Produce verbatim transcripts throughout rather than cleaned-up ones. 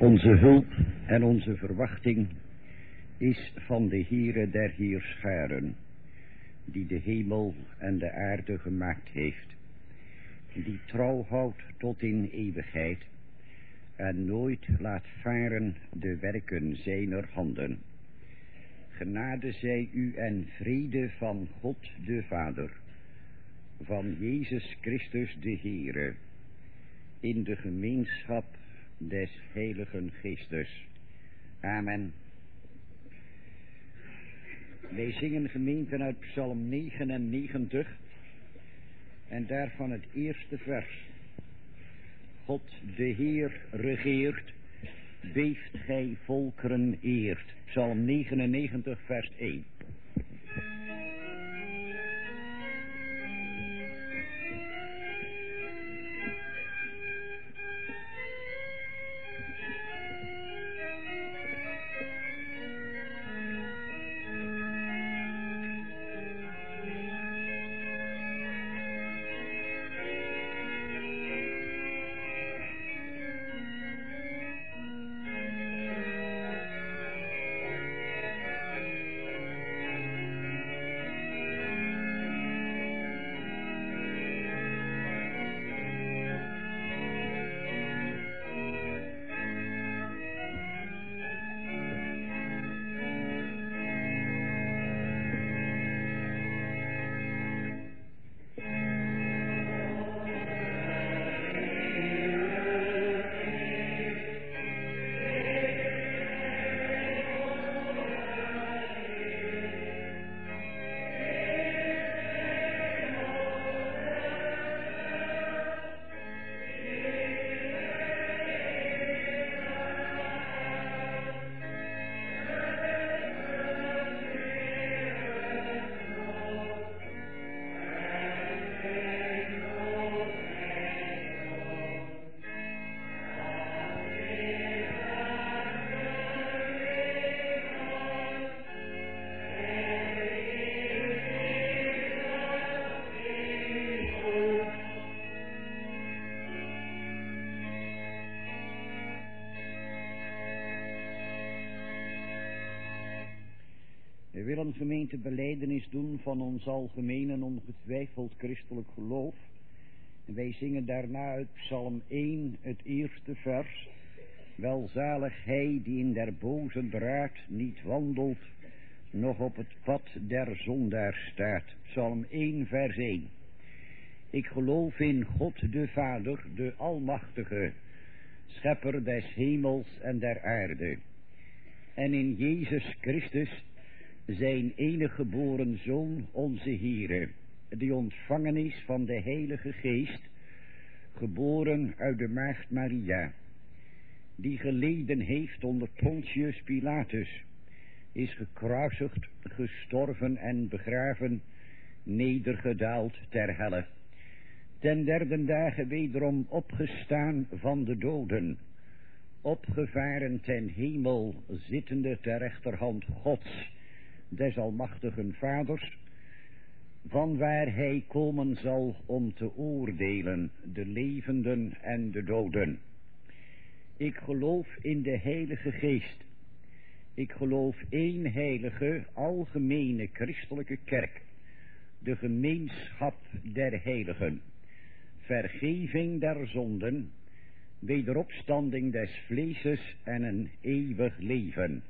Onze hulp en onze verwachting is van de Heere der Heerscharen, die de hemel en de aarde gemaakt heeft, die trouw houdt tot in eeuwigheid en nooit laat varen de werken zijner handen. Genade zij u en vrede van God de Vader, van Jezus Christus de Heere, in de gemeenschap des Heiligen Geestes. Amen. Wij zingen gemeenten uit Psalm negenennegentig en daarvan het eerste vers. God de Heer regeert, beeft gij volkeren eert. Psalm negenennegentig vers één. We willen gemeente belijdenis doen van ons algemeen en ongetwijfeld christelijk geloof. En wij zingen daarna uit Psalm één het eerste vers. Welzalig hij die in der boze draad niet wandelt, nog op het pad der zondaar staat. Psalm één vers één. Ik geloof in God de Vader, de Almachtige, schepper des hemels en der aarde. En in Jezus Christus, zijn enige geboren Zoon, onze Heere, die ontvangen is van de Heilige Geest, geboren uit de Maagd Maria, die geleden heeft onder Pontius Pilatus, is gekruisigd, gestorven en begraven, nedergedaald ter helle, ten derde dagen wederom opgestaan van de doden, opgevaren ten hemel, zittende ter rechterhand Gods, des almachtigen Vaders, vanwaar hij komen zal om te oordelen de levenden en de doden. Ik geloof in de Heilige Geest. Ik geloof één heilige, algemene christelijke kerk, de gemeenschap der heiligen, vergeving der zonden, wederopstanding des vleeses en een eeuwig leven.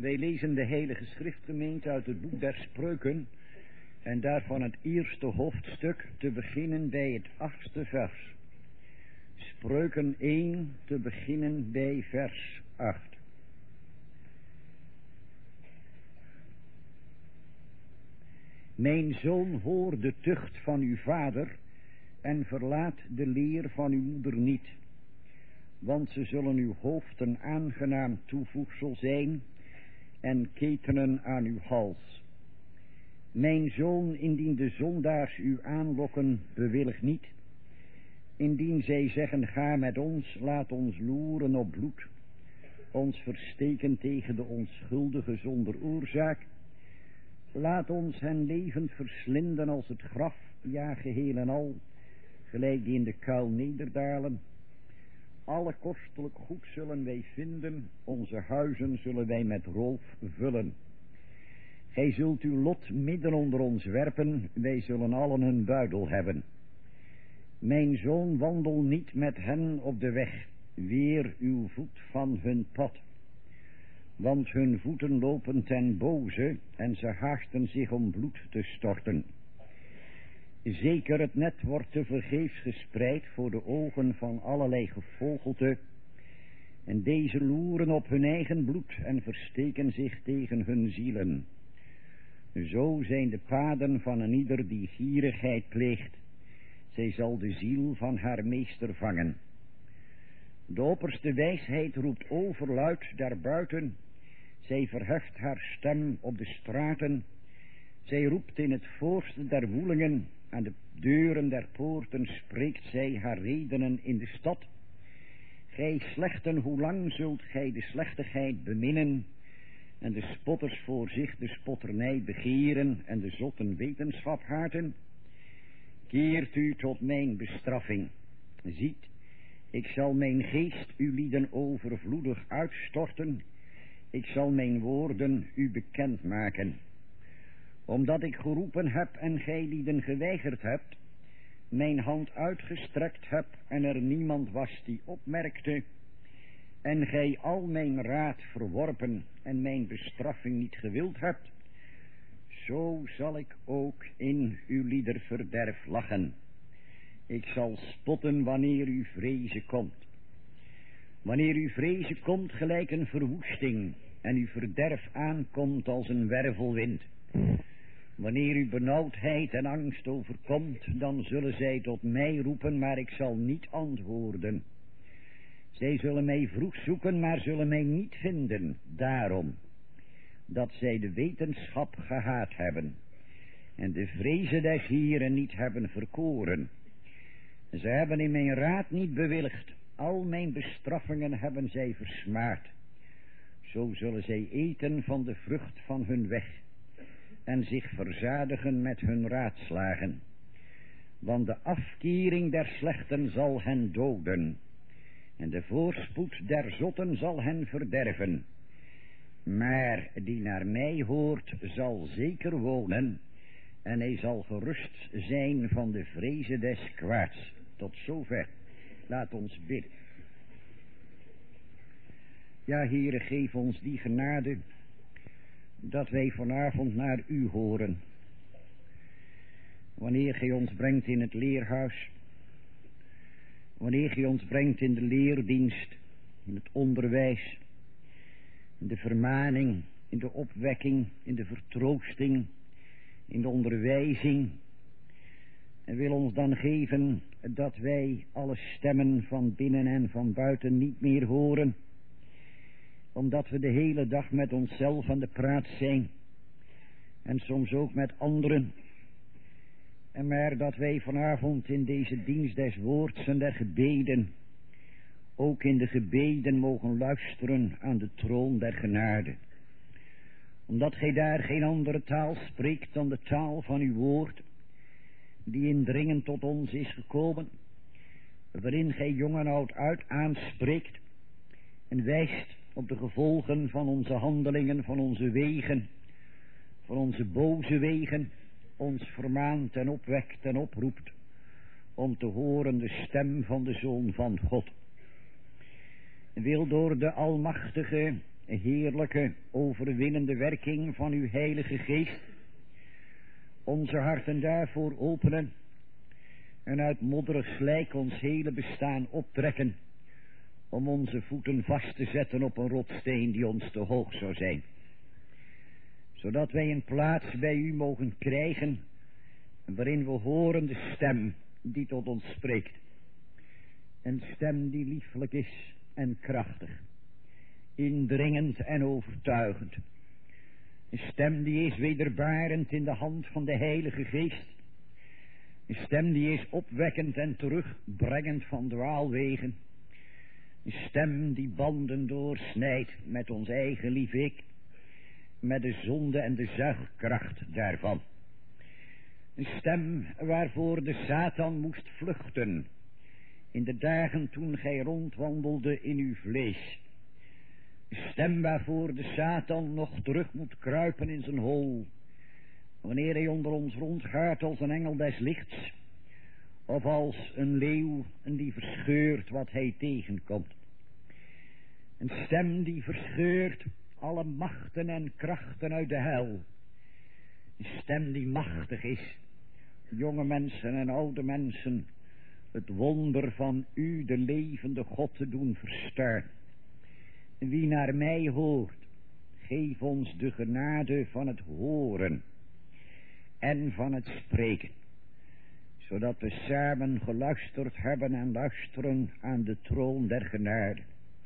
Wij lezen de Heilige Schriftgemeente uit het boek der Spreuken en daarvan het eerste hoofdstuk te beginnen bij het achtste vers. Spreuken één te beginnen bij vers acht. Mijn zoon, hoor de tucht van uw vader en verlaat de leer van uw moeder niet, want ze zullen uw hoofd een aangenaam toevoegsel zijn en ketenen aan uw hals. Mijn zoon, indien de zondaars u aanlokken, bewillig niet. Indien zij zeggen, ga met ons, laat ons loeren op bloed, ons versteken tegen de onschuldige zonder oorzaak. Laat ons hen levend verslinden als het graf, ja geheel en al, gelijk die in de kuil nederdalen. Alle kostelijk goed zullen wij vinden, onze huizen zullen wij met roof vullen. Gij zult uw lot midden onder ons werpen, wij zullen allen een buidel hebben. Mijn zoon, wandel niet met hen op de weg, weer uw voet van hun pad. Want hun voeten lopen ten boze en ze haasten zich om bloed te storten. Zeker het net wordt tevergeefs gespreid voor de ogen van allerlei gevogelte, en deze loeren op hun eigen bloed en versteken zich tegen hun zielen. Zo zijn de paden van een ieder die gierigheid pleegt. Zij zal de ziel van haar meester vangen. De opperste wijsheid roept overluid daarbuiten. Zij verheft haar stem op de straten. Zij roept in het voorste der woelingen. Aan de deuren der poorten spreekt zij haar redenen in de stad. Gij slechten, hoe lang zult gij de slechtigheid beminnen, en de spotters voor zich de spotternij begeren, en de zotten wetenschap haten? Keert u tot mijn bestraffing. Ziet, ik zal mijn geest uw lieden overvloedig uitstorten. Ik zal mijn woorden u bekend maken. Omdat ik geroepen heb en gij lieden geweigerd hebt, mijn hand uitgestrekt heb en er niemand was die opmerkte, en gij al mijn raad verworpen en mijn bestraffing niet gewild hebt, zo zal ik ook in uw lieder verderf lachen. Ik zal spotten wanneer uw vrezen komt. Wanneer uw vrezen komt gelijk een verwoesting en uw verderf aankomt als een wervelwind. Wanneer uw benauwdheid en angst overkomt, dan zullen zij tot mij roepen, maar ik zal niet antwoorden. Zij zullen mij vroeg zoeken, maar zullen mij niet vinden, daarom dat zij de wetenschap gehaat hebben en de vrezen des Hieren niet hebben verkoren. Ze hebben in mijn raad niet bewilligd, al mijn bestraffingen hebben zij versmaad. Zo zullen zij eten van de vrucht van hun weg en zich verzadigen met hun raadslagen. Want de afkering der slechten zal hen doden, en de voorspoed der zotten zal hen verderven. Maar die naar mij hoort zal zeker wonen, en hij zal gerust zijn van de vrezen des kwaads. Tot zover. Laat ons bidden. Ja, Heere, geef ons die genade dat wij vanavond naar u horen. Wanneer gij ons brengt in het leerhuis, wanneer gij ons brengt in de leerdienst, in het onderwijs, in de vermaning, in de opwekking, in de vertroosting, in de onderwijzing, en wil ons dan geven dat wij alle stemmen van binnen en van buiten niet meer horen, omdat we de hele dag met onszelf aan de praat zijn, en soms ook met anderen. En maar dat wij vanavond in deze dienst des woords en der gebeden, ook in de gebeden mogen luisteren aan de troon der genade. Omdat gij daar geen andere taal spreekt dan de taal van uw woord, die indringend tot ons is gekomen, waarin gij jong en oud uit aanspreekt en wijst op de gevolgen van onze handelingen, van onze wegen, van onze boze wegen, ons vermaant en opwekt en oproept om te horen de stem van de Zoon van God. Wil door de Almachtige heerlijke, overwinnende werking van uw Heilige Geest onze harten daarvoor openen en uit modderig slijk ons hele bestaan optrekken, om onze voeten vast te zetten op een rotsteen die ons te hoog zou zijn, zodat wij een plaats bij u mogen krijgen, waarin we horen de stem die tot ons spreekt. Een stem die lieflijk is en krachtig, indringend en overtuigend. Een stem die is wederbarend in de hand van de Heilige Geest. Een stem die is opwekkend en terugbrengend van dwaalwegen. Een stem die banden doorsnijdt met ons eigen lief ik, met de zonde en de zuigkracht daarvan. Een stem waarvoor de Satan moest vluchten in de dagen toen gij rondwandelde in uw vlees. Een stem waarvoor de Satan nog terug moet kruipen in zijn hol, wanneer hij onder ons rondgaat als een engel des lichts, of als een leeuw die verscheurt wat hij tegenkomt. Een stem die verscheurt alle machten en krachten uit de hel. Een stem die machtig is, jonge mensen en oude mensen, het wonder van u, de levende God, te doen verstaan. Wie naar mij hoort, geef ons de genade van het horen en van het spreken, zodat we samen geluisterd hebben en luisteren aan de troon der genade,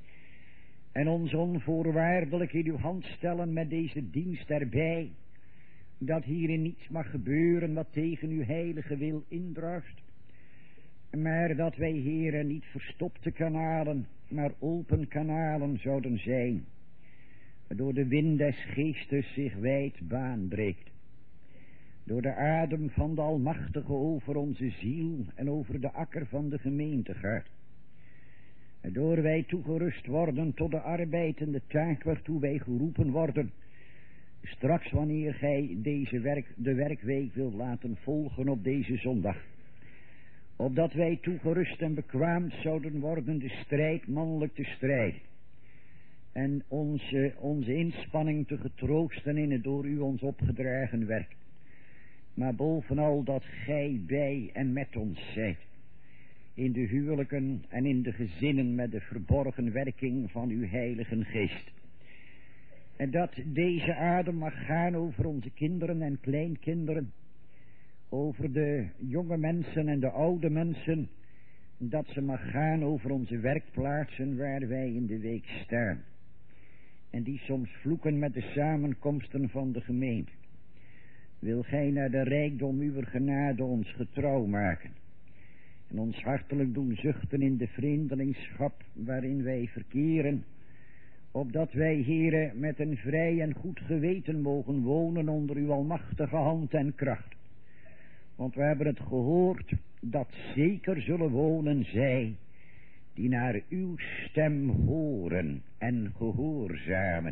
en ons onvoorwaardelijk in uw hand stellen met deze dienst erbij, dat hierin niets mag gebeuren wat tegen uw heilige wil indruist, maar dat wij, Heere, niet verstopte kanalen, maar open kanalen zouden zijn, waardoor de wind des geestes zich wijd baan breekt, door de adem van de Almachtige over onze ziel en over de akker van de gemeente gaat, waardoor wij toegerust worden tot de arbeid en de taak waartoe wij geroepen worden, straks wanneer gij deze werk, de werkweek wilt laten volgen op deze zondag, opdat wij toegerust en bekwaamd zouden worden de strijd mannelijk te strijden, en onze, onze inspanning te getroosten in het door u ons opgedragen werk, maar bovenal dat gij bij en met ons zijt, in de huwelijken en in de gezinnen met de verborgen werking van uw Heilige Geest. En dat deze adem mag gaan over onze kinderen en kleinkinderen, over de jonge mensen en de oude mensen, dat ze mag gaan over onze werkplaatsen waar wij in de week staan, en die soms vloeken met de samenkomsten van de gemeente. Wil gij naar de rijkdom uwer genade ons getrouw maken, en ons hartelijk doen zuchten in de vreemdelingschap waarin wij verkeren, opdat wij, Heere, met een vrij en goed geweten mogen wonen onder uw almachtige hand en kracht. Want we hebben het gehoord, dat zeker zullen wonen zij, die naar uw stem horen en gehoorzamen.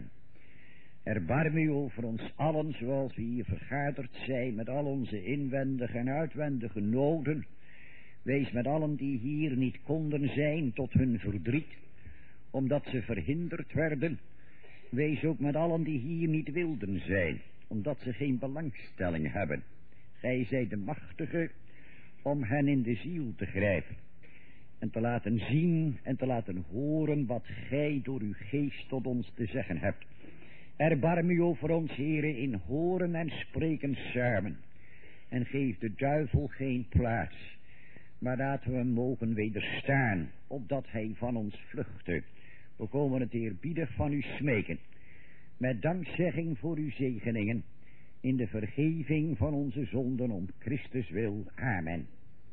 Erbarm u over ons allen, zoals we hier vergaderd zijn, met al onze inwendige en uitwendige noden. Wees met allen die hier niet konden zijn tot hun verdriet, omdat ze verhinderd werden. Wees ook met allen die hier niet wilden zijn, omdat ze geen belangstelling hebben. Gij zijt de machtige om hen in de ziel te grijpen en te laten zien en te laten horen wat gij door uw geest tot ons te zeggen hebt. Erbarm u over ons, Heere, in horen en spreken samen, en geef de duivel geen plaats, maar laten we hem mogen wederstaan, opdat hij van ons vluchte. We komen het eerbiedig van u smeken, met dankzegging voor uw zegeningen, in de vergeving van onze zonden om Christus wil. Amen.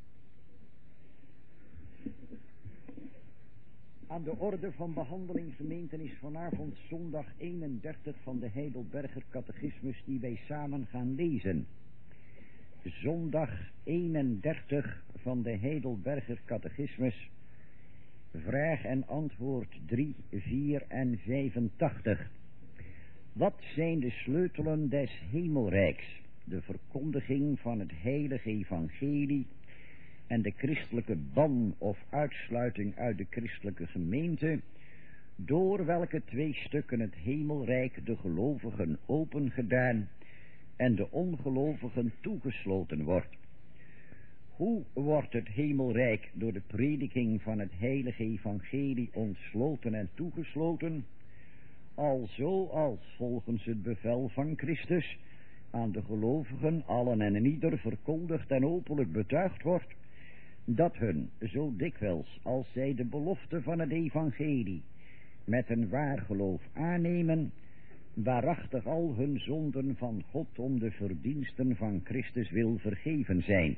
Aan de orde van behandeling, gemeenten, is vanavond zondag eenendertig van de Heidelberger Catechismus, die wij samen gaan lezen. Zondag eenendertig van de Heidelberger Catechismus, vraag en antwoord drie, vier en vijfentachtig. Wat zijn de sleutelen des hemelrijks? De verkondiging van het heilige evangelie en de christelijke ban of uitsluiting uit de christelijke gemeente door welke twee stukken het hemelrijk de gelovigen opengedaan en de ongelovigen toegesloten wordt. Hoe wordt het hemelrijk door de prediking van het heilige evangelie ontsloten en toegesloten? Alzo als volgens het bevel van Christus aan de gelovigen allen en ieder verkondigd en openlijk betuigd wordt, dat hun zo dikwijls als zij de belofte van het evangelie met een waar geloof aannemen, waarachtig al hun zonden van God om de verdiensten van Christus wil vergeven zijn.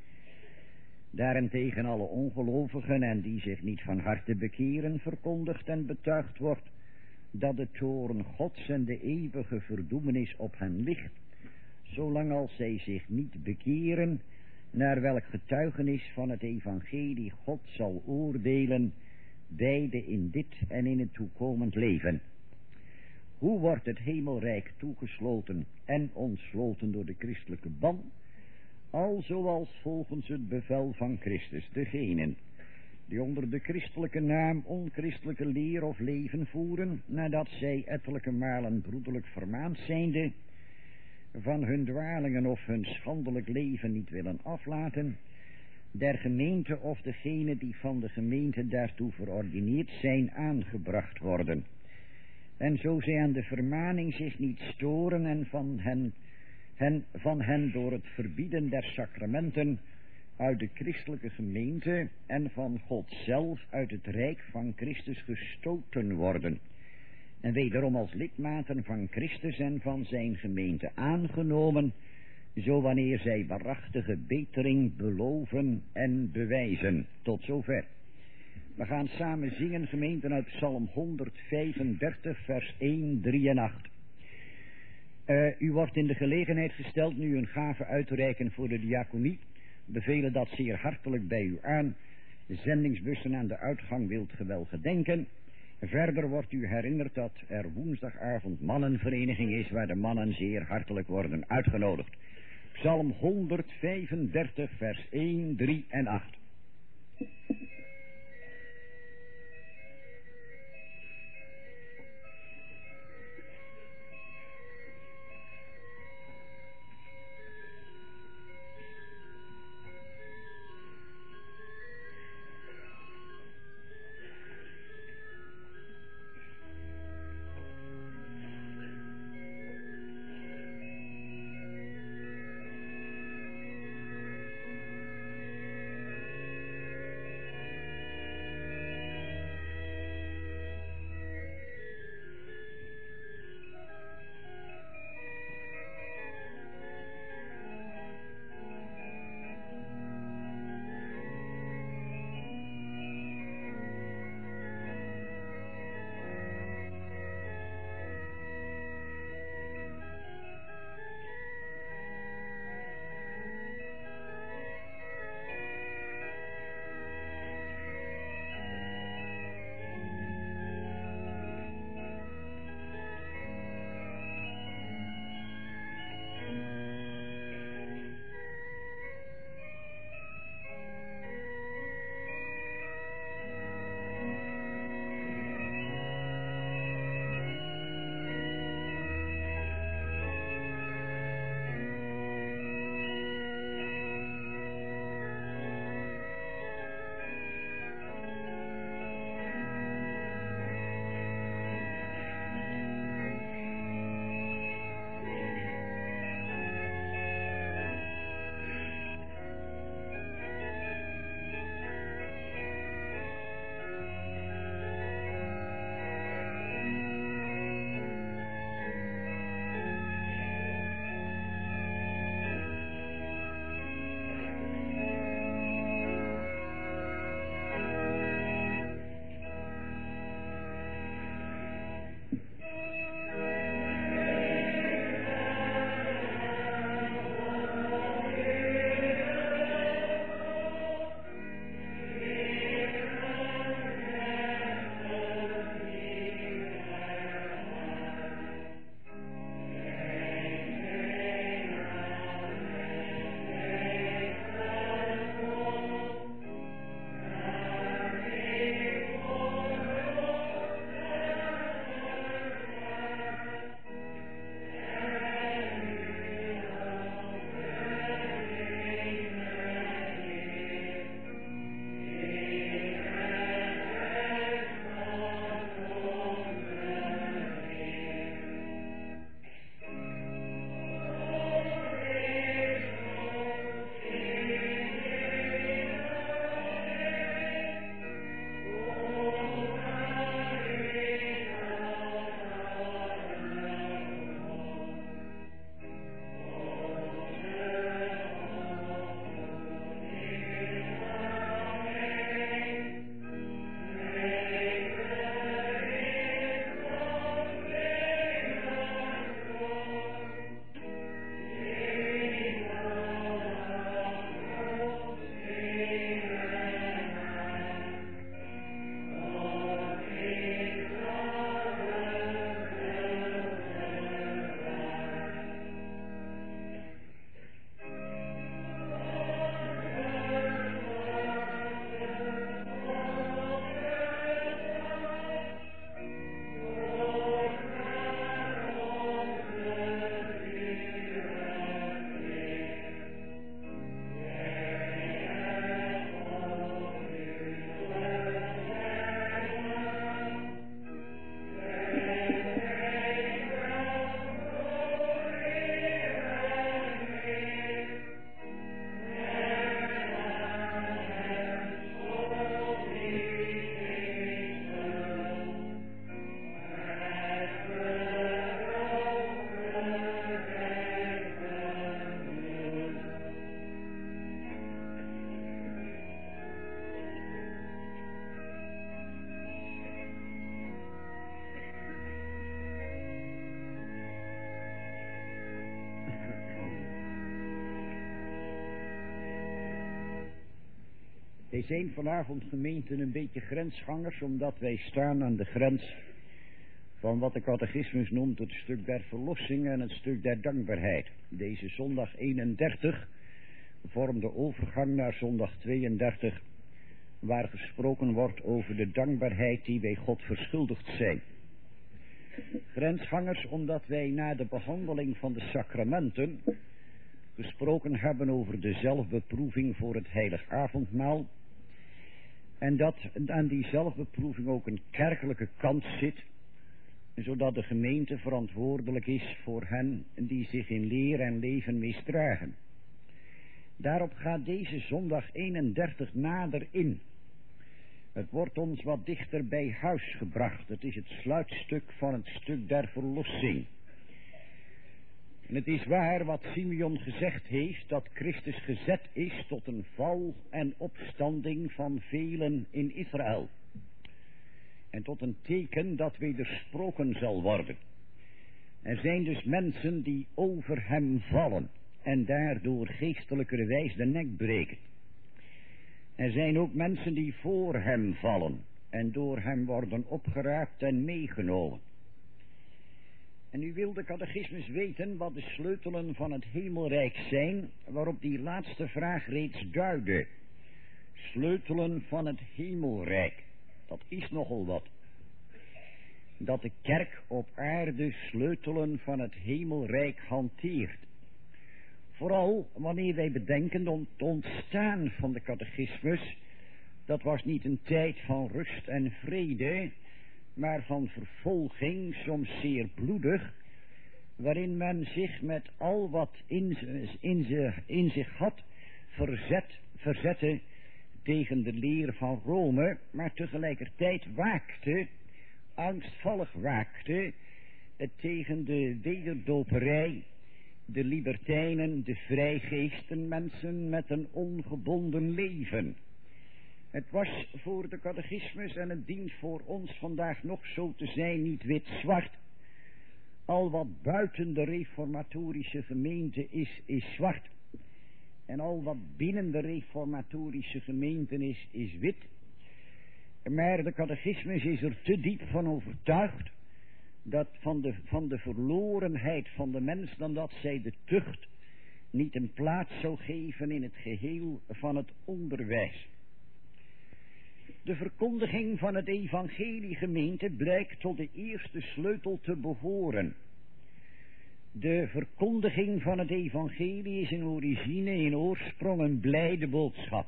Daarentegen alle ongelovigen en die zich niet van harte bekeren verkondigd en betuigd wordt, dat de toorn Gods en de eeuwige verdoemenis op hen ligt, zolang als zij zich niet bekeren, naar welk getuigenis van het evangelie God zal oordelen, beide in dit en in het toekomend leven. Hoe wordt het hemelrijk toegesloten en ontsloten door de christelijke ban? Al zoals volgens het bevel van Christus degenen die onder de christelijke naam onchristelijke leer of leven voeren, nadat zij ettelijke malen broederlijk vermaand zijnde, van hun dwalingen of hun schandelijk leven niet willen aflaten, der gemeente of degene die van de gemeente daartoe verordineerd zijn aangebracht worden. En zo zij aan de vermaning zich niet storen en van hen, hen, van hen door het verbieden der sacramenten uit de christelijke gemeente en van God zelf uit het rijk van Christus gestoten worden, en wederom als lidmaten van Christus en van zijn gemeente aangenomen, zo wanneer zij waarachtige betering beloven en bewijzen. Tot zover. We gaan samen zingen, gemeenten, uit Psalm honderdvijfendertig, vers één, drie en acht. Uh, u wordt in de gelegenheid gesteld nu een gave uit te reiken voor de diaconie. Bevelen dat zeer hartelijk bij u aan. De zendingsbussen aan de uitgang wilt ge wel gedenken. Verder wordt u herinnerd dat er woensdagavond mannenvereniging is, waar de mannen zeer hartelijk worden uitgenodigd. Psalm honderdvijfendertig, vers één, drie en acht. Wij zijn vanavond gemeente een beetje grensgangers, omdat wij staan aan de grens van wat de catechismus noemt het stuk der verlossing en het stuk der dankbaarheid. Deze zondag eenendertig vormt de overgang naar zondag tweeëndertig, waar gesproken wordt over de dankbaarheid die wij God verschuldigd zijn. Grensgangers omdat wij na de behandeling van de sacramenten gesproken hebben over de zelfbeproeving voor het heilig avondmaal. En dat aan die zelfbeproeving ook een kerkelijke kant zit, zodat de gemeente verantwoordelijk is voor hen die zich in leer en leven misdragen. Daarop gaat deze zondag eenendertig nader in. Het wordt ons wat dichter bij huis gebracht. Het is het sluitstuk van het stuk der verlossing. En het is waar wat Simeon gezegd heeft, dat Christus gezet is tot een val en opstanding van velen in Israël. En tot een teken dat wedersproken zal worden. Er zijn dus mensen die over hem vallen en daardoor geestelijkerwijs de nek breken. Er zijn ook mensen die voor hem vallen en door hem worden opgeraapt en meegenomen. En u wil de catechismus weten wat de sleutelen van het hemelrijk zijn, waarop die laatste vraag reeds duidde. Sleutelen van het hemelrijk, dat is nogal wat. Dat de kerk op aarde sleutelen van het hemelrijk hanteert. Vooral wanneer wij bedenken dat het ontstaan van de catechismus, dat was niet een tijd van rust en vrede, maar van vervolging, soms zeer bloedig, waarin men zich met al wat in, in, in zich had verzet, verzette tegen de leer van Rome, maar tegelijkertijd waakte, angstvallig waakte, tegen de wederdoperij, de libertijnen, de vrijgeesten, mensen met een ongebonden leven. Het was voor de catechismus en het dient voor ons vandaag nog zo te zijn niet wit-zwart. Al wat buiten de reformatorische gemeente is, is zwart. En al wat binnen de reformatorische gemeente is, is wit. Maar de catechismus is er te diep van overtuigd dat van de, van de verlorenheid van de mens, dan dat zij de tucht niet een plaats zou geven in het geheel van het onderwijs. De verkondiging van het evangelie, gemeente, blijkt tot de eerste sleutel te behoren. De verkondiging van het evangelie is in origine, in oorsprong, een blijde boodschap.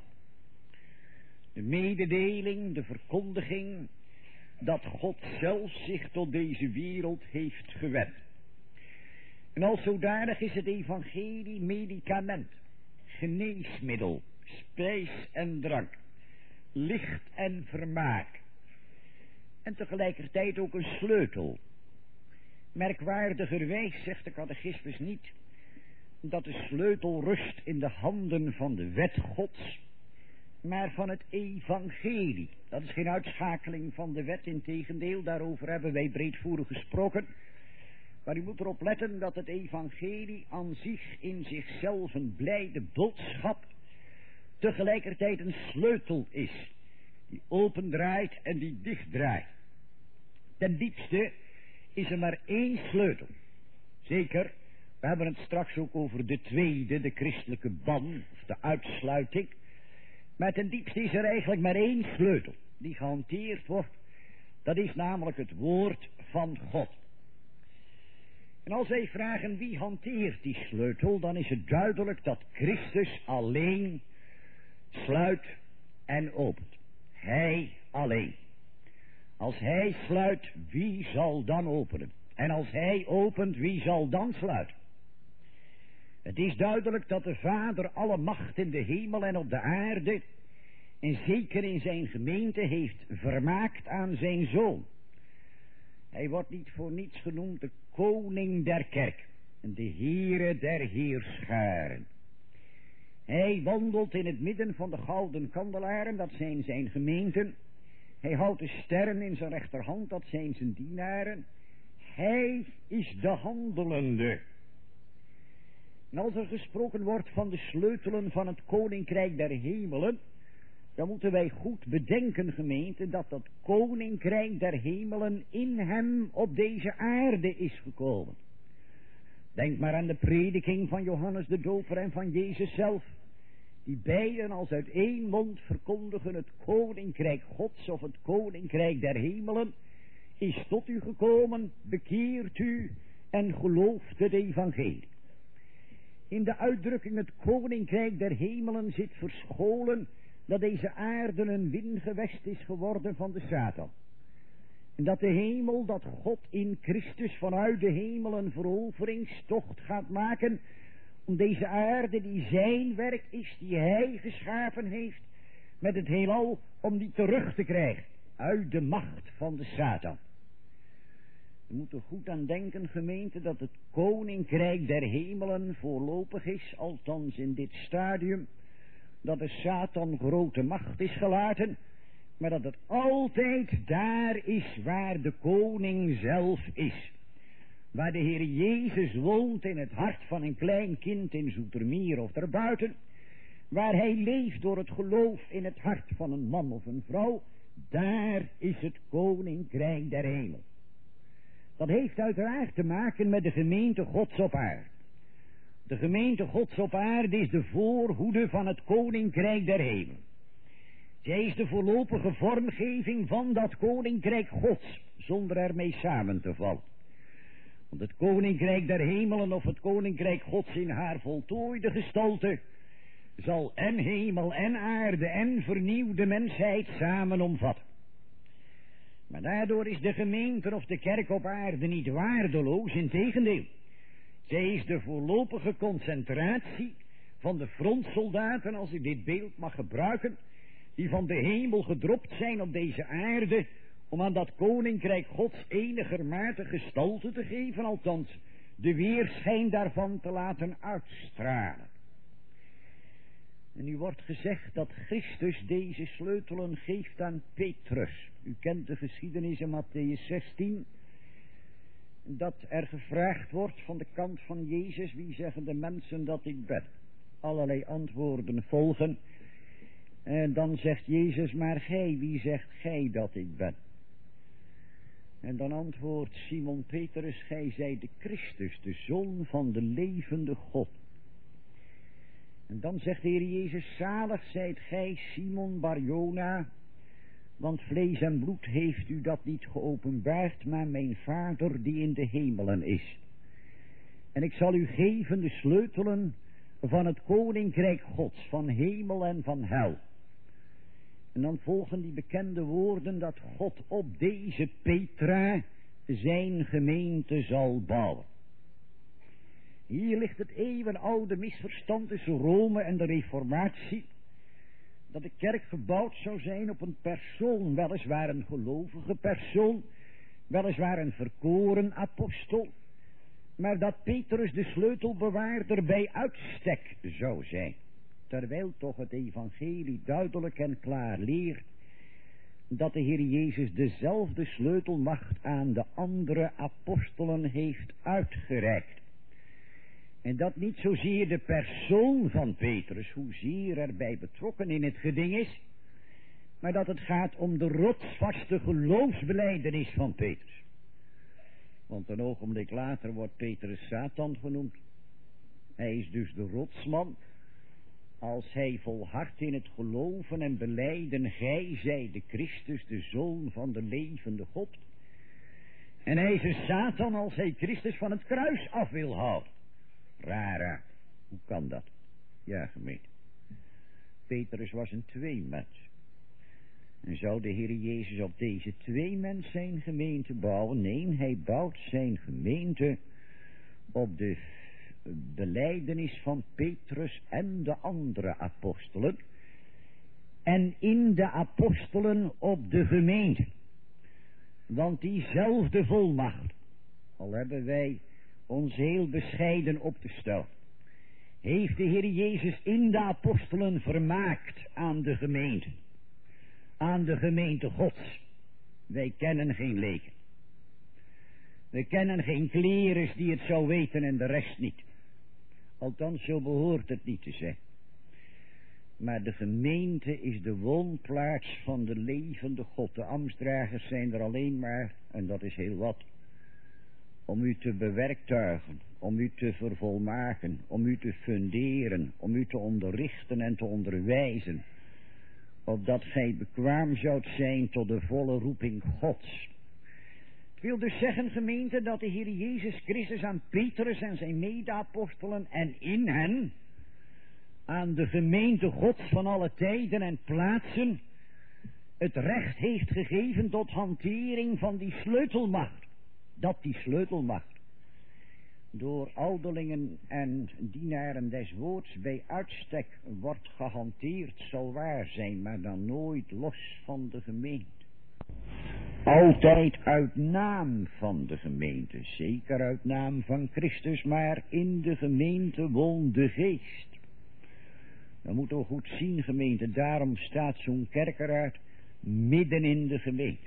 De mededeling, de verkondiging, dat God zelf zich tot deze wereld heeft gewend. En als zodanig is het evangelie medicament, geneesmiddel, spijs en drank, licht en vermaak. En tegelijkertijd ook een sleutel. Merkwaardigerwijs zegt de catechismus niet dat de sleutel rust in de handen van de wet Gods, maar van het evangelie. Dat is geen uitschakeling van de wet, integendeel, daarover hebben wij breedvoerig gesproken. Maar u moet erop letten dat het evangelie aan zich in zichzelf een blijde boodschap tegelijkertijd een sleutel is, die opendraait en die dichtdraait. Ten diepste is er maar één sleutel. Zeker, we hebben het straks ook over de tweede, de christelijke ban, of de uitsluiting. Maar ten diepste is er eigenlijk maar één sleutel die gehanteerd wordt. Dat is namelijk het woord van God. En als wij vragen wie hanteert die sleutel, dan is het duidelijk dat Christus alleen sluit en opent. Hij alleen. Als hij sluit, wie zal dan openen? En als hij opent, wie zal dan sluiten? Het is duidelijk dat de Vader alle macht in de hemel en op de aarde, en zeker in zijn gemeente, heeft vermaakt aan zijn Zoon. Hij wordt niet voor niets genoemd de koning der kerk en de Heere der heerscharen. Hij wandelt in het midden van de gouden kandelaren, dat zijn zijn gemeenten. Hij houdt de sterren in zijn rechterhand, dat zijn zijn dienaren. Hij is de handelende. En als er gesproken wordt van de sleutelen van het koninkrijk der hemelen, Dan moeten wij goed bedenken, gemeente, dat dat koninkrijk der hemelen in hem op deze aarde is gekomen. Denk maar aan de prediking van Johannes de Doper en van Jezus zelf. Die beiden als uit één mond verkondigen: het koninkrijk Gods of het koninkrijk der hemelen is tot u gekomen, bekeert u en gelooft het evangelie. In de uitdrukking het koninkrijk der hemelen zit verscholen dat deze aarde een wingewest is geworden van de Satan. En dat de hemel, dat God in Christus vanuit de hemel een veroveringstocht gaat maken om deze aarde die zijn werk is, die hij geschapen heeft, met het heelal, om die terug te krijgen uit de macht van de Satan. We moeten goed aan denken, gemeente, dat het koninkrijk der hemelen voorlopig is, althans in dit stadium, dat de Satan grote macht is gelaten, maar dat het altijd daar is waar de koning zelf is. Waar de Heer Jezus woont in het hart van een klein kind in Zoetermeer of daarbuiten, waar hij leeft door het geloof in het hart van een man of een vrouw, daar is het koninkrijk der hemel. Dat heeft uiteraard te maken met de gemeente Gods op aarde. De gemeente Gods op aarde is de voorhoede van het koninkrijk der hemel. Zij is de voorlopige vormgeving van dat koninkrijk Gods, zonder ermee samen te vallen. Want het koninkrijk der hemelen of het koninkrijk Gods in haar voltooide gestalte zal en hemel en aarde en vernieuwde mensheid samen omvatten. Maar daardoor is de gemeente of de kerk op aarde niet waardeloos, integendeel. Zij is de voorlopige concentratie van de frontsoldaten, als ik dit beeld mag gebruiken, die van de hemel gedropt zijn op deze aarde, om aan dat koninkrijk Gods enigermate gestalte te geven, althans de weerschijn daarvan te laten uitstralen. En nu wordt gezegd dat Christus deze sleutelen geeft aan Petrus. U kent de geschiedenis in Mattheüs zestien, dat er gevraagd wordt van de kant van Jezus: wie zeggen de mensen dat ik ben? Allerlei antwoorden volgen. En dan zegt Jezus: maar gij, wie zegt gij dat ik ben? En dan antwoordt Simon Petrus: gij zijt de Christus, de Zoon van de levende God. En dan zegt de Heer Jezus: zalig zijt gij, Simon Barjona, want vlees en bloed heeft u dat niet geopenbaard, maar mijn Vader die in de hemelen is. En ik zal u geven de sleutelen van het koninkrijk Gods, van hemel en van hel. En dan volgen die bekende woorden dat God op deze Petra zijn gemeente zal bouwen. Hier ligt het eeuwenoude misverstand tussen Rome en de Reformatie, dat de kerk gebouwd zou zijn op een persoon, weliswaar een gelovige persoon, weliswaar een verkoren apostel, maar dat Petrus de sleutelbewaarder bij uitstek zou zijn. Terwijl toch het evangelie duidelijk en klaar leert dat de Heer Jezus dezelfde sleutelmacht aan de andere apostelen heeft uitgereikt. En dat niet zozeer de persoon van Petrus, hoezeer erbij betrokken in het geding is, maar dat het gaat om de rotsvaste geloofsbelijdenis van Petrus. Want een ogenblik later wordt Petrus Satan genoemd. Hij is dus de rotsman. Als hij volhardt in het geloven en belijden: gij zijt de Christus, de Zoon van de levende God. En hij is een Satan als hij Christus van het kruis af wil houden. Rara, hoe kan dat? Ja, gemeente. Petrus was een tweemens. En zou de Heer Jezus op deze tweemens zijn gemeente bouwen? Nee, hij bouwt zijn gemeente op de belijdenis van Petrus en de andere apostelen. En in de apostelen op de gemeente. Want diezelfde volmacht, al hebben wij ons heel bescheiden op te stellen, heeft de Heer Jezus in de apostelen vermaakt aan de gemeente. Aan de gemeente Gods. Wij kennen geen leken. We kennen geen kleres die het zou weten en de rest niet. Althans, zo behoort het niet te zijn. Maar de gemeente is de woonplaats van de levende God. De ambtsdragers zijn er alleen maar, en dat is heel wat, om u te bewerktuigen, om u te vervolmaken, om u te funderen, om u te onderrichten en te onderwijzen, opdat gij bekwaam zoudt zijn tot de volle roeping Gods. Het wil dus zeggen, gemeente, dat de Heer Jezus Christus aan Petrus en zijn mede-apostelen en in hen, aan de gemeente Gods van alle tijden en plaatsen, het recht heeft gegeven tot hantering van die sleutelmacht. Dat die sleutelmacht door ouderlingen en dienaren des woords bij uitstek wordt gehanteerd, zal waar zijn, maar dan nooit los van de gemeente. Altijd uit naam van de gemeente, zeker uit naam van Christus, maar in de gemeente woont de geest. Dat moeten we goed zien, gemeente, daarom staat zo'n kerk eruit midden in de gemeente.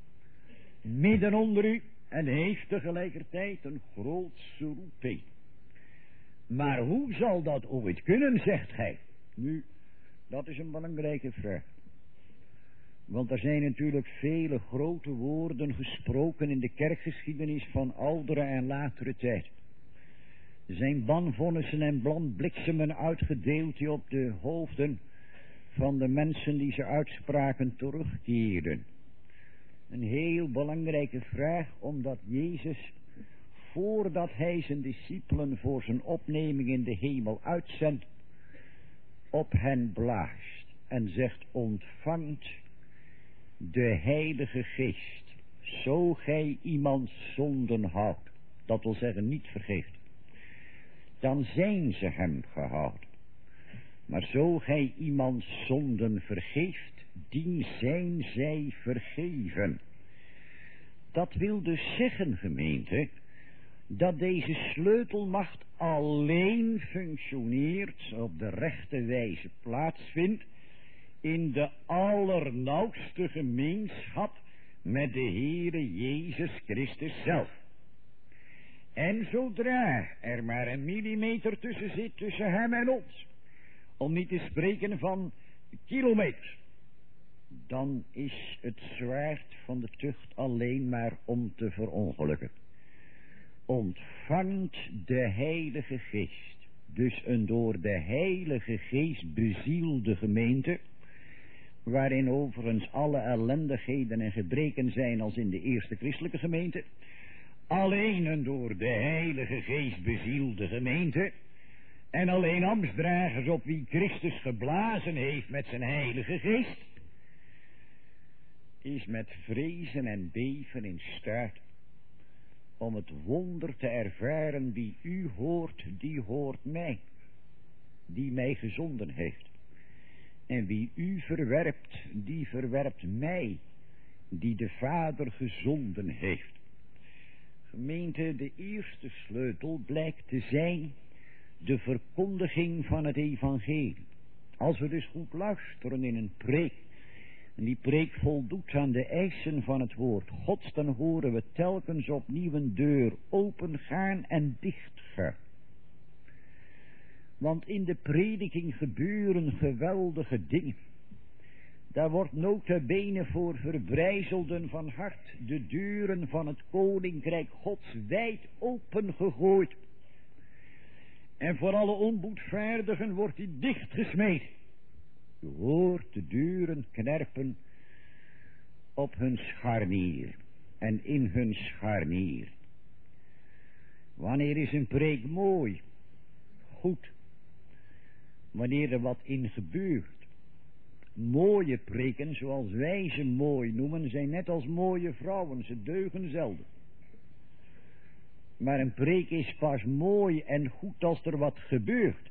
Midden onder u. En heeft tegelijkertijd een grootse roeping. Maar hoe zal dat ooit kunnen, zegt gij? Nu, dat is een belangrijke vraag. Want er zijn natuurlijk vele grote woorden gesproken in de kerkgeschiedenis van oudere en latere tijd. Er zijn banvonnissen en brandbliksemen uitgedeeld die op de hoofden van de mensen die ze uitspraken terugkeerden. Een heel belangrijke vraag, omdat Jezus, voordat hij zijn discipelen voor zijn opneming in de hemel uitzendt, op hen blaast en zegt: ontvangt de Heilige Geest, zo gij iemand zonden houdt, dat wil zeggen niet vergeeft, dan zijn ze hem gehouden. Maar zo gij iemand zonden vergeeft, dien zijn zij vergeven. Dat wil dus zeggen, gemeente, dat deze sleutelmacht alleen functioneert, op de rechte wijze plaatsvindt, in de allernauwste gemeenschap met de Heere Jezus Christus zelf. En zodra er maar een millimeter tussen zit, tussen hem en ons, om niet te spreken van kilometers, dan is het zwaard van de tucht alleen maar om te verongelukken. Ontvangt de Heilige Geest, dus een door de Heilige Geest bezielde gemeente, waarin overigens alle ellendigheden en gebreken zijn als in de eerste christelijke gemeente, alleen een door de Heilige Geest bezielde gemeente, en alleen ambtsdragers op wie Christus geblazen heeft met zijn Heilige Geest, is met vrezen en beven in staat om het wonder te ervaren: wie u hoort, die hoort mij, die mij gezonden heeft. En wie u verwerpt, die verwerpt mij, die de Vader gezonden heeft. Gemeente, de eerste sleutel blijkt te zijn de verkondiging van het evangelie. Als we dus goed luisteren in een preek, en die preek voldoet aan de eisen van het woord Gods, dan horen we telkens opnieuw een deur opengaan en dichtgaan. Want in de prediking gebeuren geweldige dingen. Daar wordt nota bene voor verbrijzelden van hart de deuren van het koninkrijk Gods wijd open gegooid. En voor alle onboedvaardigen wordt die dichtgesmeed. Je hoort de deuren knerpen op hun scharnier en in hun scharnier. Wanneer is een preek mooi? Goed. Wanneer er wat in gebeurt. Mooie preken, zoals wij ze mooi noemen, zijn net als mooie vrouwen, ze deugen zelden. Maar een preek is pas mooi en goed als er wat gebeurt.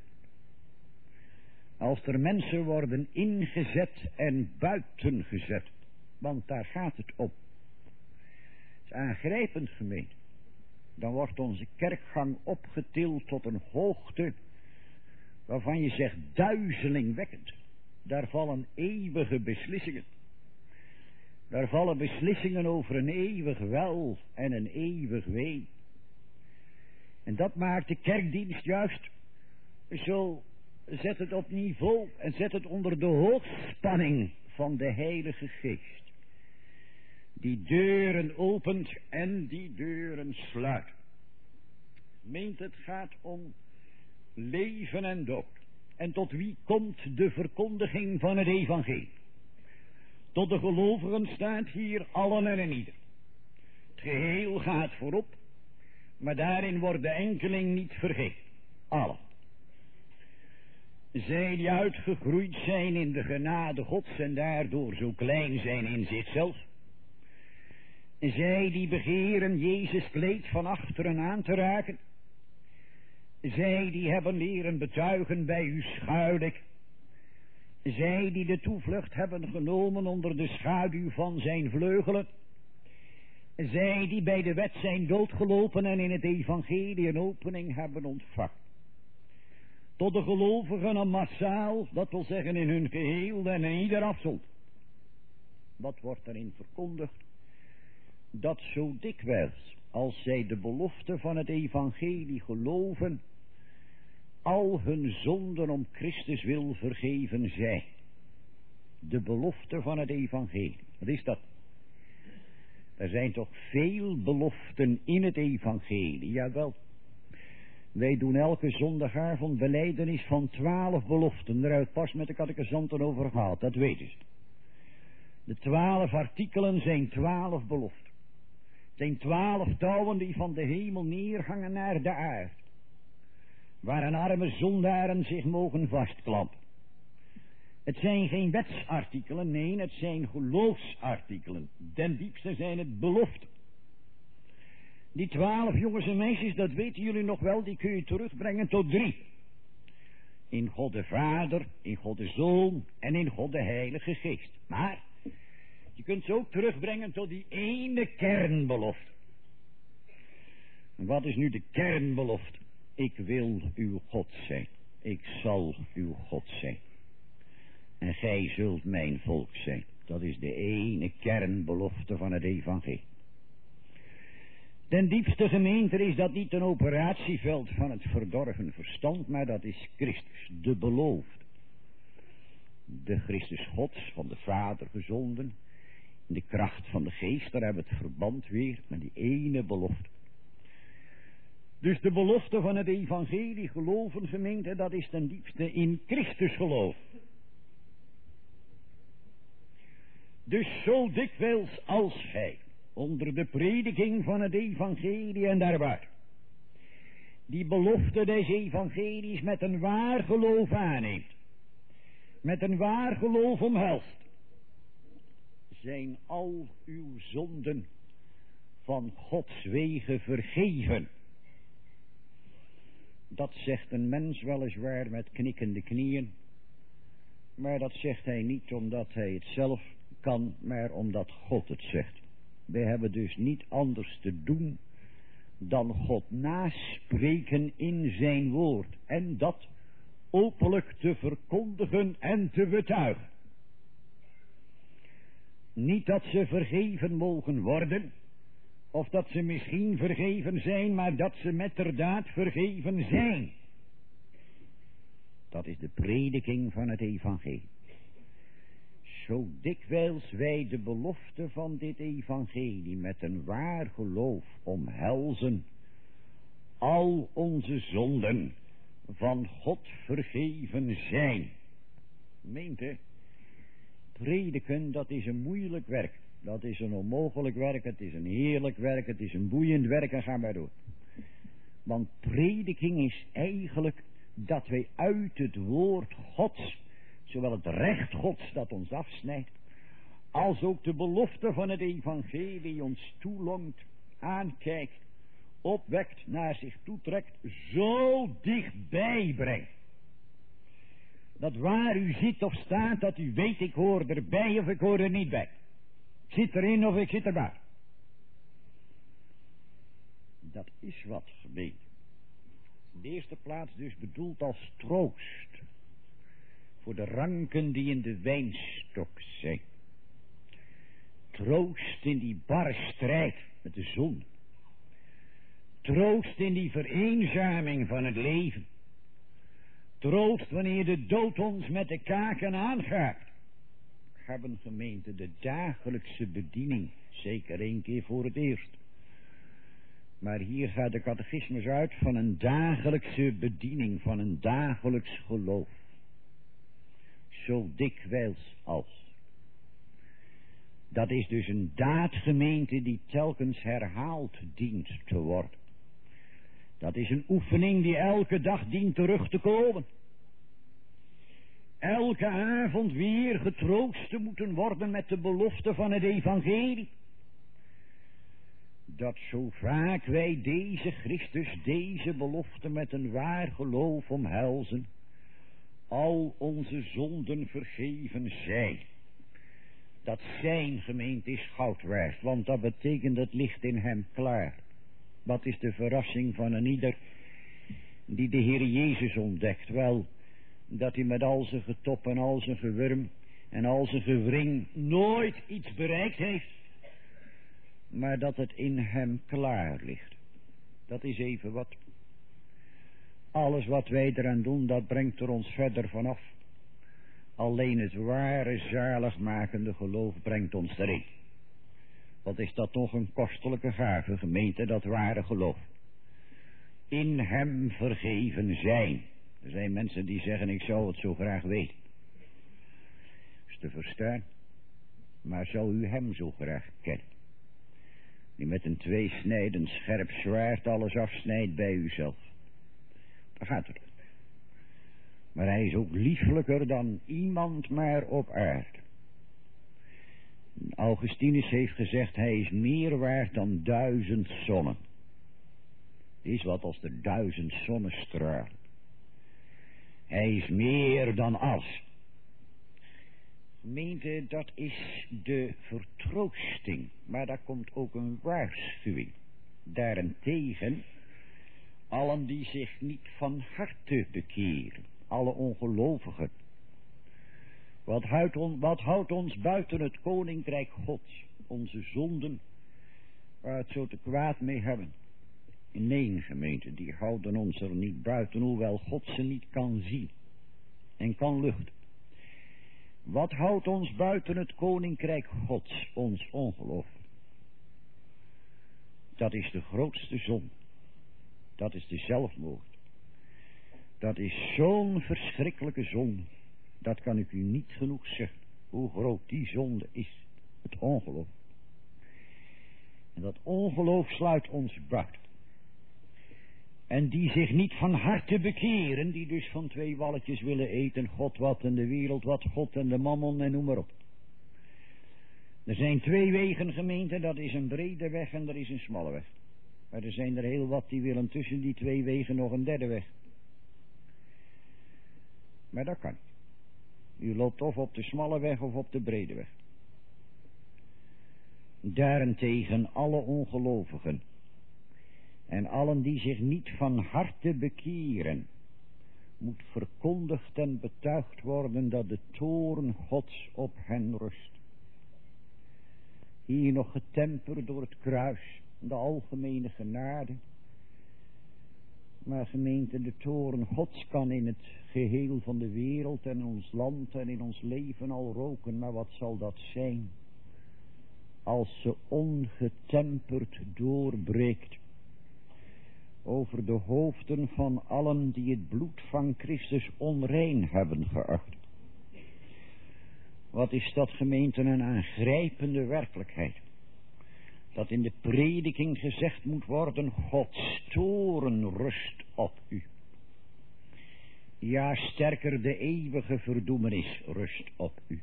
Als er mensen worden ingezet en buiten gezet. Want daar gaat het om. Het is aangrijpend, gemeente. Dan wordt onze kerkgang opgetild tot een hoogte waarvan je zegt duizelingwekkend. Daar vallen eeuwige beslissingen. Daar vallen beslissingen over een eeuwig wel en een eeuwig wee. En dat maakt de kerkdienst juist zo zet het op niveau en zet het onder de hoogspanning van de Heilige Geest. Die deuren opent en die deuren sluit. Meent het gaat om leven en dood. En tot wie komt de verkondiging van het evangelie? Tot de gelovigen staat hier allen en een ieder. Het geheel gaat voorop, maar daarin wordt de enkeling niet vergeten. Allen. Zij die uitgegroeid zijn in de genade Gods en daardoor zo klein zijn in zichzelf. Zij die begeren Jezus kleed van achteren aan te raken. Zij die hebben leren betuigen bij u schuil ik. Zij die de toevlucht hebben genomen onder de schaduw van zijn vleugelen. Zij die bij de wet zijn doodgelopen en in het evangelie een opening hebben ontvangen. Tot de gelovigen een massaal, dat wil zeggen in hun geheel en in ieder afzond. Wat wordt erin verkondigd? Dat zo dikwijls, als zij de belofte van het evangelie geloven, al hun zonden om Christus wil vergeven zijn. De belofte van het evangelie. Wat is dat? Er zijn toch veel beloften in het evangelie. Jawel. Wij doen elke zondagavond belijdenis van twaalf beloften. Daar hebben we pas met de catechisanten over gehad. Dat weten ze. De twaalf artikelen zijn twaalf beloften. Het zijn twaalf touwen die van de hemel neerhangen naar de aarde. Waar een arme zondaren zich mogen vastklampen. Het zijn geen wetsartikelen, nee, het zijn geloofsartikelen. Den diepste zijn het beloften. Die twaalf jongens en meisjes, dat weten jullie nog wel, die kun je terugbrengen tot drie. In God de Vader, in God de Zoon en in God de Heilige Geest. Maar je kunt ze ook terugbrengen tot die ene kernbelofte. En wat is nu de kernbelofte? Ik wil uw God zijn. Ik zal uw God zijn. En gij zult mijn volk zijn. Dat is de ene kernbelofte van het evangelie. Ten diepste gemeente is dat niet een operatieveld van het verdorven verstand, maar dat is Christus, de beloofde. De Christus Gods, van de Vader gezonden, in de kracht van de Geest, daar hebben we het verband weer met die ene belofte. Dus de belofte van het evangelie, geloven gemeente, dat is ten diepste in Christus geloof. Dus zo dikwijls als gij onder de prediking van het evangelie en daarbuiten die belofte des evangelies met een waar geloof aanneemt, met een waar geloof omhelst, zijn al uw zonden van Gods wegen vergeven. Dat zegt een mens weliswaar met knikkende knieën, maar dat zegt hij niet omdat hij het zelf kan, maar omdat God het zegt. Wij hebben dus niet anders te doen dan God naspreken in zijn woord en dat openlijk te verkondigen en te betuigen. Niet dat ze vergeven mogen worden, of dat ze misschien vergeven zijn, maar dat ze metterdaad vergeven zijn. Dat is de prediking van het evangelie. Zo dikwijls wij de belofte van dit evangelie met een waar geloof omhelzen, al onze zonden van God vergeven zijn. Meent u? Prediken, dat is een moeilijk werk. Dat is een onmogelijk werk, het is een heerlijk werk, het is een boeiend werk en ga maar door. Want prediking is eigenlijk dat wij uit het woord Gods, zowel het recht Gods dat ons afsnijdt, als ook de belofte van het evangelie ons toelongt, aankijkt, opwekt, naar zich toetrekt, zo dichtbij brengt. Dat waar u zit of staat, dat u weet, ik hoor erbij of ik hoor er niet bij. Ik zit erin of ik zit erbij. Dat is wat gemeente. In de eerste plaats dus bedoeld als troost voor de ranken die in de wijnstok zijn. Troost in die barre strijd met de zon. Troost in die vereenzaming van het leven. Troost wanneer de dood ons met de kaken aangaat. Hebben gemeente de dagelijkse bediening, zeker één keer voor het eerst. Maar hier gaat de catechismus uit van een dagelijkse bediening, van een dagelijks geloof. Zo dikwijls als. Dat is dus een daadgemeente die telkens herhaald dient te worden. Dat is een oefening die elke dag dient terug te komen. Elke avond weer getroost te moeten worden met de belofte van het evangelie. Dat zo vaak wij deze Christus, deze belofte met een waar geloof omhelzen, al onze zonden vergeven zijn. Dat zijn gemeente is goud waard, want dat betekent het ligt in hem klaar. Wat is de verrassing van een ieder die de Heer Jezus ontdekt? Wel, dat hij met al zijn getop en al zijn gewurm en al zijn gewring nooit iets bereikt heeft, maar dat het in hem klaar ligt. Dat is even wat. Alles wat wij eraan doen, dat brengt er ons verder vanaf. Alleen het ware zaligmakende geloof brengt ons erin. Wat is dat toch een kostelijke gave, gemeente, dat ware geloof. In hem vergeven zijn. Er zijn mensen die zeggen, ik zou het zo graag weten. Is te verstaan. Maar zou u hem zo graag kennen? Die met een tweesnijdend scherp zwaard alles afsnijdt bij uzelf. Daar gaat het. Maar hij is ook liefelijker dan iemand maar op aarde. Augustinus heeft gezegd, hij is meer waard dan duizend zonnen. Is wat als de duizend zonnestralen. Hij is meer dan als. Gemeente, dat is de vertroosting. Maar daar komt ook een waarschuwing. Daarentegen, allen die zich niet van harte bekeren. Alle ongelovigen. Wat houdt, on, wat houdt ons buiten het koninkrijk Gods? Onze zonden, waar we het zo te kwaad mee hebben. Nee, gemeente, die houden ons er niet buiten, hoewel God ze niet kan zien en kan luchten. Wat houdt ons buiten het koninkrijk Gods? Ons ongeloof. Dat is de grootste zonde. Dat is de zelfmoord. Dat is zo'n verschrikkelijke zonde. Dat kan ik u niet genoeg zeggen. Hoe groot die zonde is. Het ongeloof. En dat ongeloof sluit ons buiten. En die zich niet van harte bekeren. Die dus van twee walletjes willen eten. God wat en de wereld wat. God en de mammon en noem maar op. Er zijn twee wegen, gemeente. Dat is een brede weg en er is een smalle weg. Maar er zijn er heel wat die willen tussen die twee wegen nog een derde weg. Maar dat kan niet. U loopt of op de smalle weg of op de brede weg. Daarentegen alle ongelovigen en allen die zich niet van harte bekeren, moet verkondigd en betuigd worden dat de toorn Gods op hen rust. Hier nog getemperd door het kruis, de algemene genade. Maar gemeente, de toorn Gods kan in het geheel van de wereld en in ons land en in ons leven al roken. Maar wat zal dat zijn? Als ze ongetemperd doorbreekt over de hoofden van allen die het bloed van Christus onrein hebben geacht. Wat is dat, gemeente, een aangrijpende werkelijkheid. Dat in de prediking gezegd moet worden, Gods toorn rust op u. Ja, sterker, de eeuwige verdoemenis rust op u.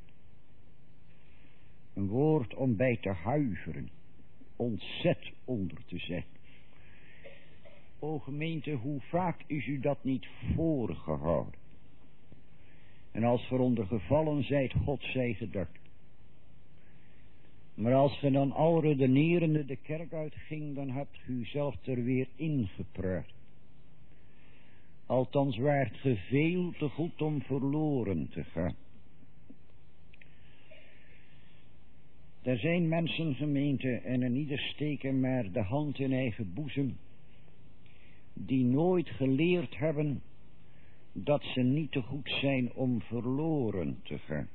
Een woord om bij te huiveren, ontzet onder te zetten. O gemeente, hoe vaak is u dat niet voorgehouden? En als ge onder gevallen zijt, God zij gedankt. Maar als ge dan al redenerende de kerk uitging, dan hebt u zelf er weer ingepraat. Althans waart ge veel te goed om verloren te gaan. Er zijn mensen, gemeente, en in ieder steken maar de hand in eigen boezem, die nooit geleerd hebben dat ze niet te goed zijn om verloren te gaan.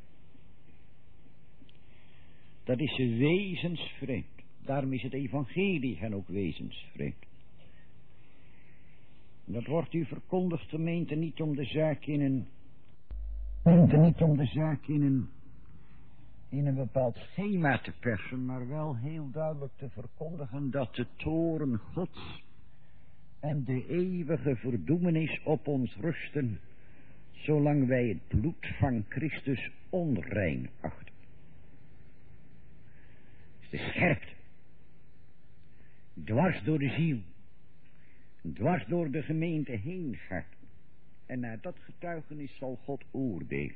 Dat is ze wezensvreemd. Daarom is het evangelie hen ook wezensvreemd. Dat wordt u verkondigd, gemeente, niet om de zaak in een... gemeente, niet om de zaak in een... in een bepaald schema te persen, maar wel heel duidelijk te verkondigen dat de toorn Gods en de eeuwige verdoemenis op ons rusten, zolang wij het bloed van Christus onrein achten. Het is de scherpte, dwars door de ziel, dwars door de gemeente heen gaat. En naar dat getuigenis zal God oordelen.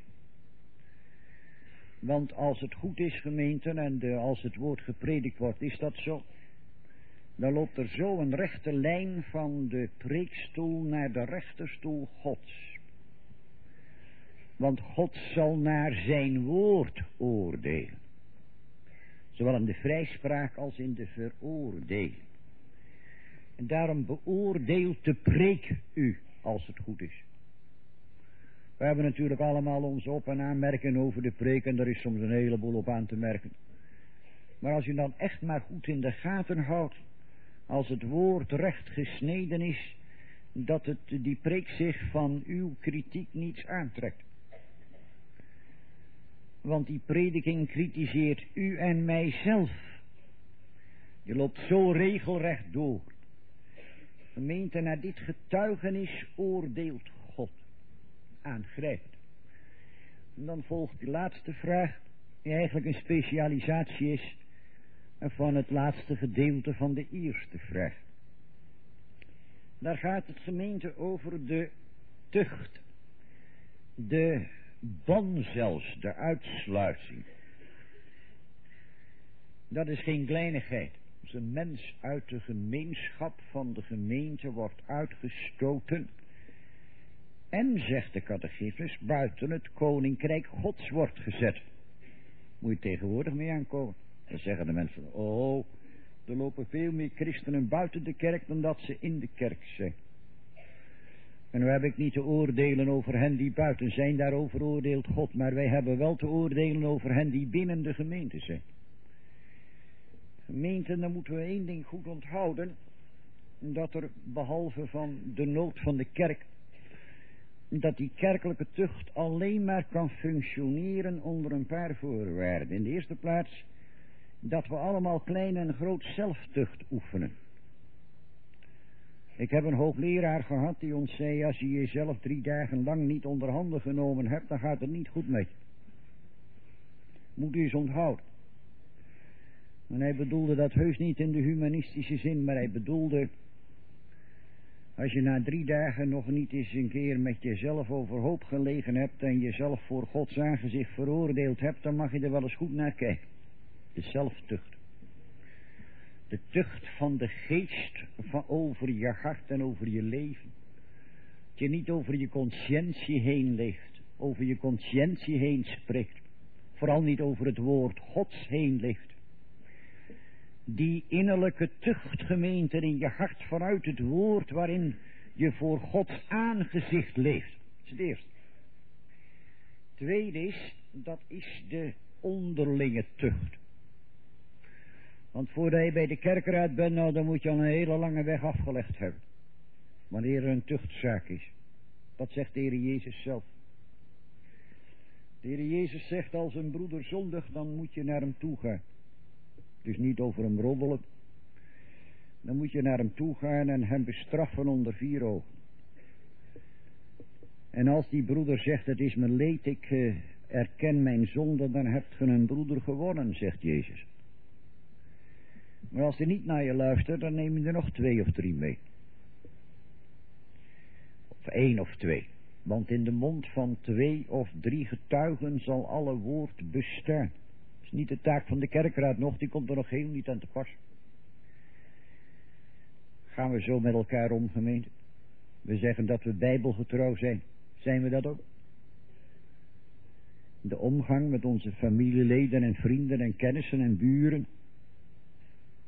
Want als het goed is, gemeente, en de, als het woord gepredikt wordt, is dat zo. Dan loopt er zo een rechte lijn van de preekstoel naar de rechterstoel Gods. Want God zal naar zijn woord oordelen. Zowel in de vrijspraak als in de veroordeling. En daarom beoordeelt de preek u, als het goed is. We hebben natuurlijk allemaal onze op- en aanmerken over de preek, en er is soms een heleboel op aan te merken. Maar als u dan echt maar goed in de gaten houdt, als het woord recht gesneden is, dat het, die preek zich van uw kritiek niets aantrekt. Want die prediking kritiseert u en mijzelf. Je loopt zo regelrecht door. Gemeente, naar dit getuigenis oordeelt God. Aangrijpend. En dan volgt de laatste vraag, die eigenlijk een specialisatie is van het laatste gedeelte van de eerste vraag. Daar gaat het, gemeente, over de tucht, de ban zelfs, de uitsluiting. Dat is geen kleinigheid. Als een mens uit de gemeenschap van de gemeente wordt uitgestoten en, zegt de catechismus, buiten het koninkrijk Gods wordt gezet. Moet je tegenwoordig mee aankomen. Dan zeggen de mensen, oh, er lopen veel meer christenen buiten de kerk dan dat ze in de kerk zijn. En nu heb ik niet te oordelen over hen die buiten zijn, daarover oordeelt God. Maar wij hebben wel te oordelen over hen die binnen de gemeente zijn. Gemeenten, dan moeten we één ding goed onthouden. Dat er, behalve van de nood van de kerk, dat die kerkelijke tucht alleen maar kan functioneren onder een paar voorwaarden. In de eerste plaats, dat we allemaal klein en groot zelftucht oefenen. Ik heb een hoogleraar gehad die ons zei, als je jezelf drie dagen lang niet onder handen genomen hebt, dan gaat het niet goed met je. Moet u eens onthouden. En hij bedoelde dat heus niet in de humanistische zin, maar hij bedoelde, als je na drie dagen nog niet eens een keer met jezelf overhoop gelegen hebt en jezelf voor Gods aangezicht veroordeeld hebt, dan mag je er wel eens goed naar kijken. De zelftucht. De tucht van de geest van over je hart en over je leven. Dat je niet over je conscientie heen leeft, over je conscientie heen spreekt. Vooral niet over het woord Gods heen leeft. Die innerlijke tucht, gemeente, in je hart vanuit het woord waarin je voor Gods aangezicht leeft. Dat is het eerste. Tweede is, dat is de onderlinge tucht. Want voordat je bij de kerkraad bent, nou, dan moet je al een hele lange weg afgelegd hebben. Wanneer er een tuchtzaak is. Dat zegt de Heer Jezus zelf. De Heer Jezus zegt, als een broeder zondigt, dan moet je naar hem toe gaan. Dus niet over hem roddelen. Dan moet je naar hem toe gaan en hem bestraffen onder vier ogen. En als die broeder zegt, het is me leed, ik uh, erken mijn zonde, dan hebt ge een broeder gewonnen, zegt Jezus. Maar als hij niet naar je luistert, dan neem je er nog twee of drie mee. Of één of twee. Want in de mond van twee of drie getuigen zal alle woord bestaan. Dat is niet de taak van de kerkraad nog, die komt er nog heel niet aan te pas. Gaan we zo met elkaar om, gemeente? We zeggen dat we bijbelgetrouw zijn. Zijn we dat ook? De omgang met onze familieleden en vrienden en kennissen en buren.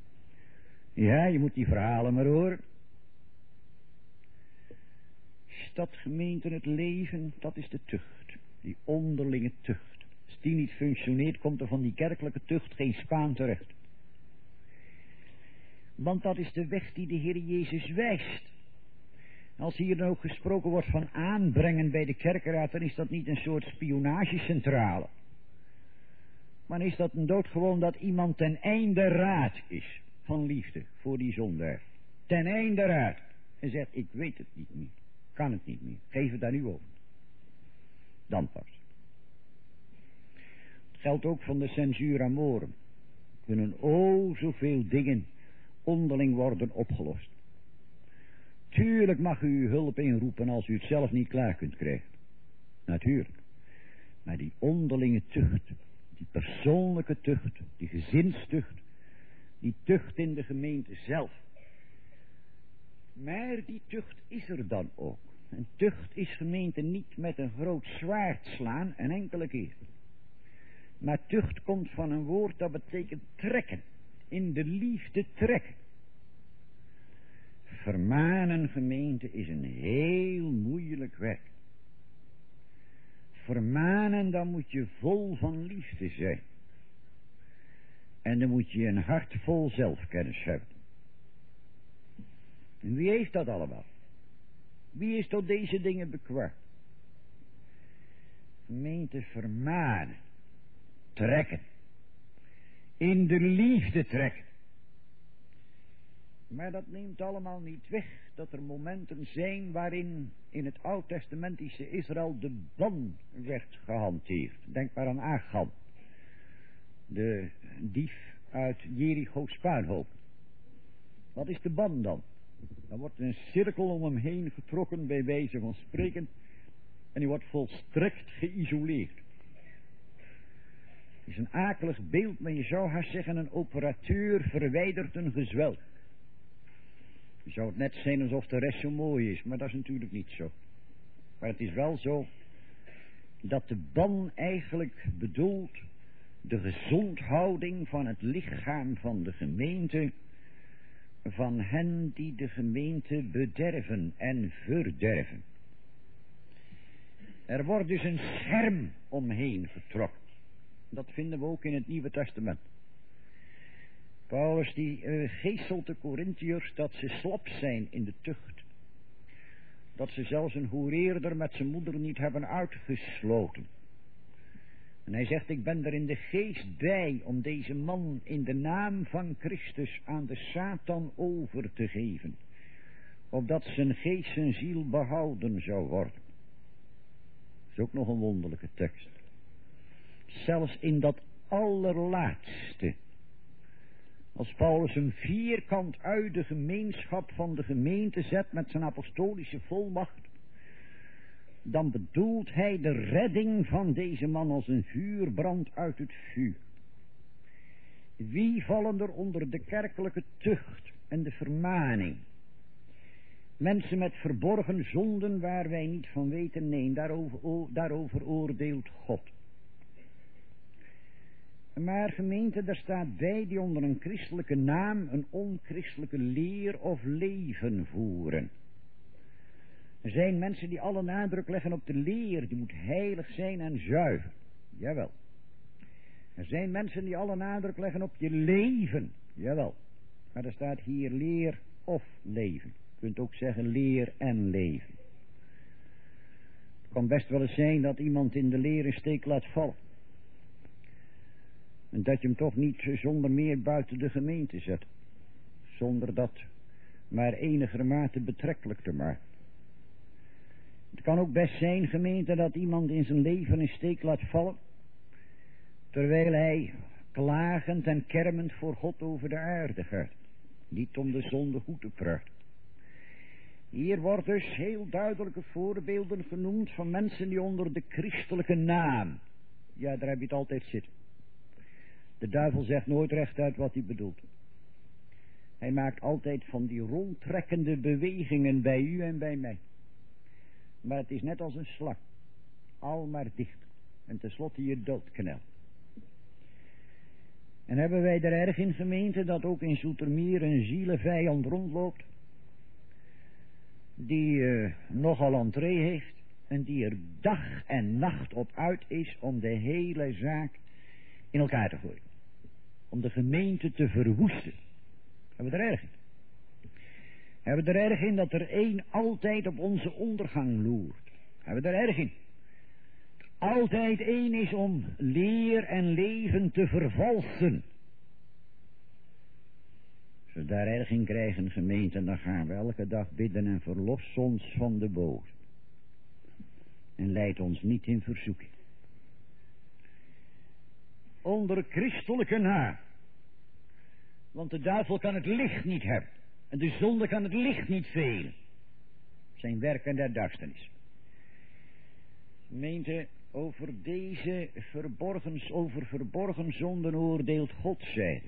Ja, je moet die verhalen maar horen. dat gemeente het leven? Dat is de tucht. Die onderlinge tucht. Als die niet functioneert, komt er van die kerkelijke tucht geen spaan terecht. Want dat is de weg die de Heer Jezus wijst. Als hier dan ook gesproken wordt van aanbrengen bij de kerkeraad, dan is dat niet een soort spionagecentrale. Maar is dat een doodgewoon dat iemand ten einde raad is van liefde voor die zondaar. Ten einde raad. En zegt, ik weet het niet meer. Kan het niet meer. Geef het aan u over. Dan pas. Het geldt ook van de censura morum. Kunnen o zoveel dingen onderling worden opgelost. Tuurlijk mag u uw hulp inroepen als u het zelf niet klaar kunt krijgen. Natuurlijk. Maar die onderlinge tucht, die persoonlijke tucht, die gezinstucht, die tucht in de gemeente zelf. Maar die tucht is er dan ook. En tucht is gemeente niet met een groot zwaard slaan, een enkele keer. Maar tucht komt van een woord dat betekent trekken. In de liefde trekken. Vermanen gemeente is een heel moeilijk werk. Vermanen, dan moet je vol van liefde zijn. En dan moet je een hart vol zelfkennis hebben. En wie heeft dat allemaal? Wie is tot deze dingen bekwaam? Gemeente vermanen. Trekken. In de liefde trekken. Maar dat neemt allemaal niet weg dat er momenten zijn waarin in het oud-testamentische Israël de ban werd gehanteerd. Denk maar aan Achan, de dief uit Jericho's puinhoop. Wat is de ban dan? Dan wordt een cirkel om hem heen getrokken bij wijze van spreken en die wordt volstrekt geïsoleerd. Het is een akelig beeld, maar je zou haast zeggen een operateur verwijdert een gezwel. Je zou het net zijn alsof de rest zo mooi is, maar dat is natuurlijk niet zo. Maar het is wel zo dat de ban eigenlijk bedoelt de gezondhouding van het lichaam van de gemeente, van hen die de gemeente bederven en verderven. Er wordt dus een scherm omheen getrokken. Dat vinden we ook in het Nieuwe Testament. Paulus die uh, geestelt de Corinthiërs dat ze slap zijn in de tucht. Dat ze zelfs een hoereerder met zijn moeder niet hebben uitgesloten. En hij zegt, ik ben er in de geest bij om deze man in de naam van Christus aan de Satan over te geven. Opdat zijn geest zijn ziel behouden zou worden. Dat is ook nog een wonderlijke tekst. Zelfs in dat allerlaatste. Als Paulus een vierkant uit de gemeenschap van de gemeente zet met zijn apostolische volmacht, dan bedoelt hij de redding van deze man als een vuurbrand uit het vuur. Wie vallen er onder de kerkelijke tucht en de vermaning? Mensen met verborgen zonden waar wij niet van weten, nee, daarover, daarover oordeelt God. Maar gemeente, daar staat bij die onder een christelijke naam een onchristelijke leer of leven voeren. Er zijn mensen die alle nadruk leggen op de leer, die moet heilig zijn en zuiver. Jawel. Er zijn mensen die alle nadruk leggen op je leven. Jawel. Maar er staat hier leer of leven. Je kunt ook zeggen leer en leven. Het kan best wel eens zijn dat iemand in de leer een steek laat vallen. En dat je hem toch niet zonder meer buiten de gemeente zet. Zonder dat maar enigermate betrekkelijk te maken. Het kan ook best zijn, gemeente, dat iemand in zijn leven een steek laat vallen. Terwijl hij klagend en kermend voor God over de aarde gaat. Niet om de zonde goed te praten. Hier wordt dus heel duidelijke voorbeelden genoemd van mensen die onder de christelijke naam. Ja, daar heb je het altijd zitten. De duivel zegt nooit rechtuit wat hij bedoelt. Hij maakt altijd van die rondtrekkende bewegingen bij u en bij mij. Maar het is net als een slang. Al maar dicht. En tenslotte je doodknel. En hebben wij er erg in gemeente dat ook in Zoetermeer een zielenvijand rondloopt? die uh, nogal entree heeft en die er dag en nacht op uit is om de hele zaak in elkaar te gooien. Om de gemeente te verwoesten. Hebben we er erg in? Hebben we er erg in dat er één altijd op onze ondergang loert? Hebben we er erg in? Altijd één is om leer en leven te vervalsen. Als we daar erg in krijgen, gemeente, dan gaan we elke dag bidden en verlos ons van de boze. En leid ons niet in verzoeking. Onder christelijke naam. Want de duivel kan het licht niet hebben. En de zonde kan het licht niet velen. Zijn werken der duisternis. Gemeente, over deze verborgen, over verborgen zonden oordeelt God zijde.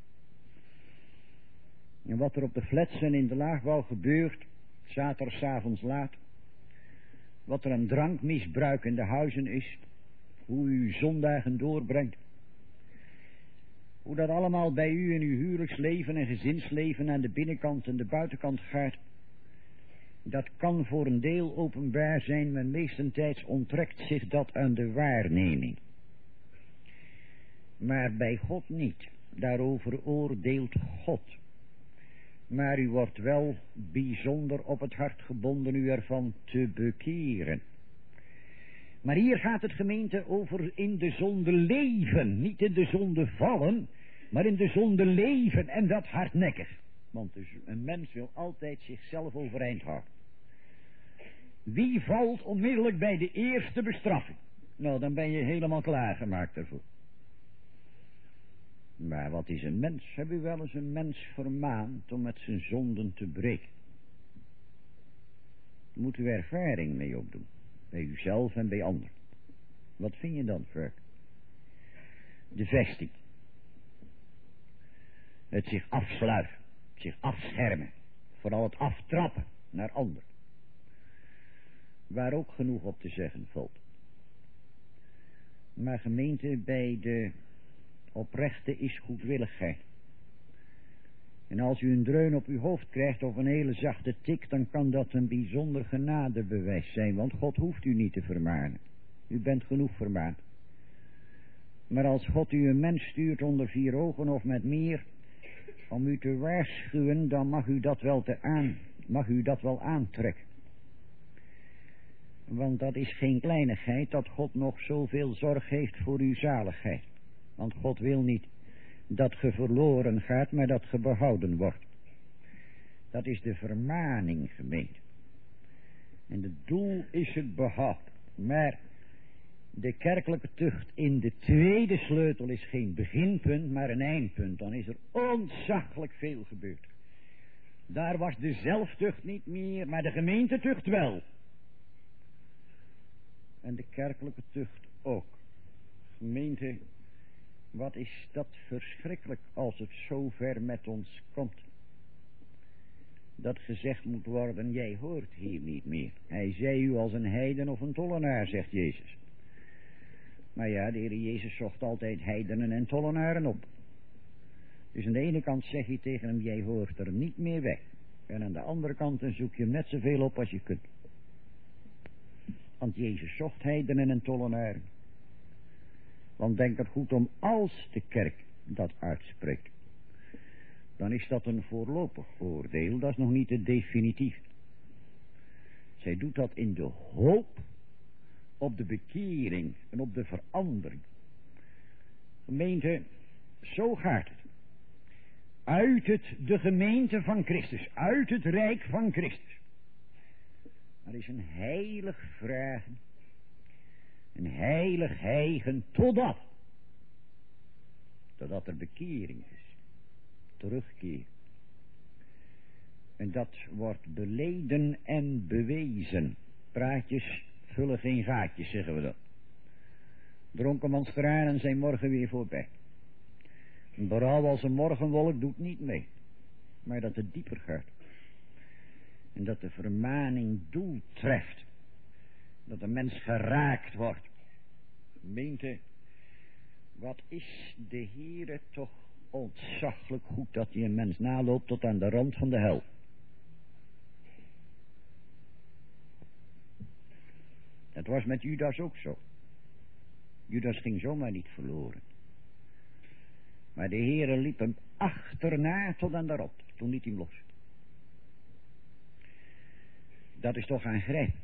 En wat er op de flats en in de laagbouw gebeurt, zaterdagavonds laat, wat er aan drankmisbruik in de huizen is, hoe u zondagen doorbrengt, hoe dat allemaal bij u in uw huwelijksleven en gezinsleven aan de binnenkant en de buitenkant gaat, dat kan voor een deel openbaar zijn, maar meestentijds onttrekt zich dat aan de waarneming. Maar bij God niet, daarover oordeelt God. Maar u wordt wel bijzonder op het hart gebonden u ervan te bekeren. Maar hier gaat het, gemeente, over in de zonde leven. Niet in de zonde vallen, maar in de zonde leven, en dat hardnekkig. Want dus een mens wil altijd zichzelf overeind houden. Wie valt onmiddellijk bij de eerste bestraffing? Nou, dan ben je helemaal klaargemaakt ervoor. Maar wat is een mens? Heb u wel eens een mens vermaand om met zijn zonden te breken? Daar moet u ervaring mee opdoen. Bij uzelf en bij anderen. Wat vind je dan, Frank? De vesting. Het zich afsluiten. Het zich afschermen. Vooral het aftrappen naar anderen. Waar ook genoeg op te zeggen valt. Maar gemeente, bij de oprechte is goedwilligheid. En als u een dreun op uw hoofd krijgt of een hele zachte tik, dan kan dat een bijzonder genadebewijs zijn, want God hoeft u niet te vermanen. U bent genoeg vermaand. Maar als God u een mens stuurt onder vier ogen of met meer, om u te waarschuwen, dan mag u dat wel, te aan, mag u dat wel aantrekken. Want dat is geen kleinigheid, dat God nog zoveel zorg heeft voor uw zaligheid. Want God wil niet dat ge verloren gaat, maar dat ge behouden wordt. Dat is de vermaning, gemeente. En het doel is het behoud. Maar de kerkelijke tucht in de tweede sleutel is geen beginpunt, maar een eindpunt. Dan is er ontzaglijk veel gebeurd. Daar was de zelftucht niet meer, maar de gemeentetucht wel. En de kerkelijke tucht ook. Gemeente, wat is dat verschrikkelijk als het zo ver met ons komt. Dat gezegd moet worden, jij hoort hier niet meer. Hij zei u als een heiden of een tollenaar, zegt Jezus. Maar ja, de Heer Jezus zocht altijd heidenen en tollenaren op. Dus aan de ene kant zeg je tegen hem, jij hoort er niet meer weg. En aan de andere kant dan zoek je hem net zoveel op als je kunt. Want Jezus zocht heidenen en tollenaren. Want denk er goed om, als de kerk dat uitspreekt, dan is dat een voorlopig oordeel, dat is nog niet het definitief. Zij doet dat in de hoop op de bekering en op de verandering. Gemeente, zo gaat het. Uit het de gemeente van Christus, uit het rijk van Christus. Er is een heilig vragen, een heilig hijgen, totdat, totdat er bekering is, terugkeer. En dat wordt beleden en bewezen. Praatjes vullen geen gaatjes, zeggen we dat. Dronkemans tranen zijn morgen weer voorbij. Een berouw als een morgenwolk doet niet mee, maar dat het dieper gaat. En dat de vermaning doel treft. Dat de mens geraakt wordt. Gemeente, wat is de Heere toch ontzaglijk goed dat hij een mens naloopt tot aan de rand van de hel. Dat was met Judas ook zo. Judas ging zomaar niet verloren. Maar de Heere liep hem achterna tot aan daarop. Toen liet hij hem los. Dat is toch aangrijpend.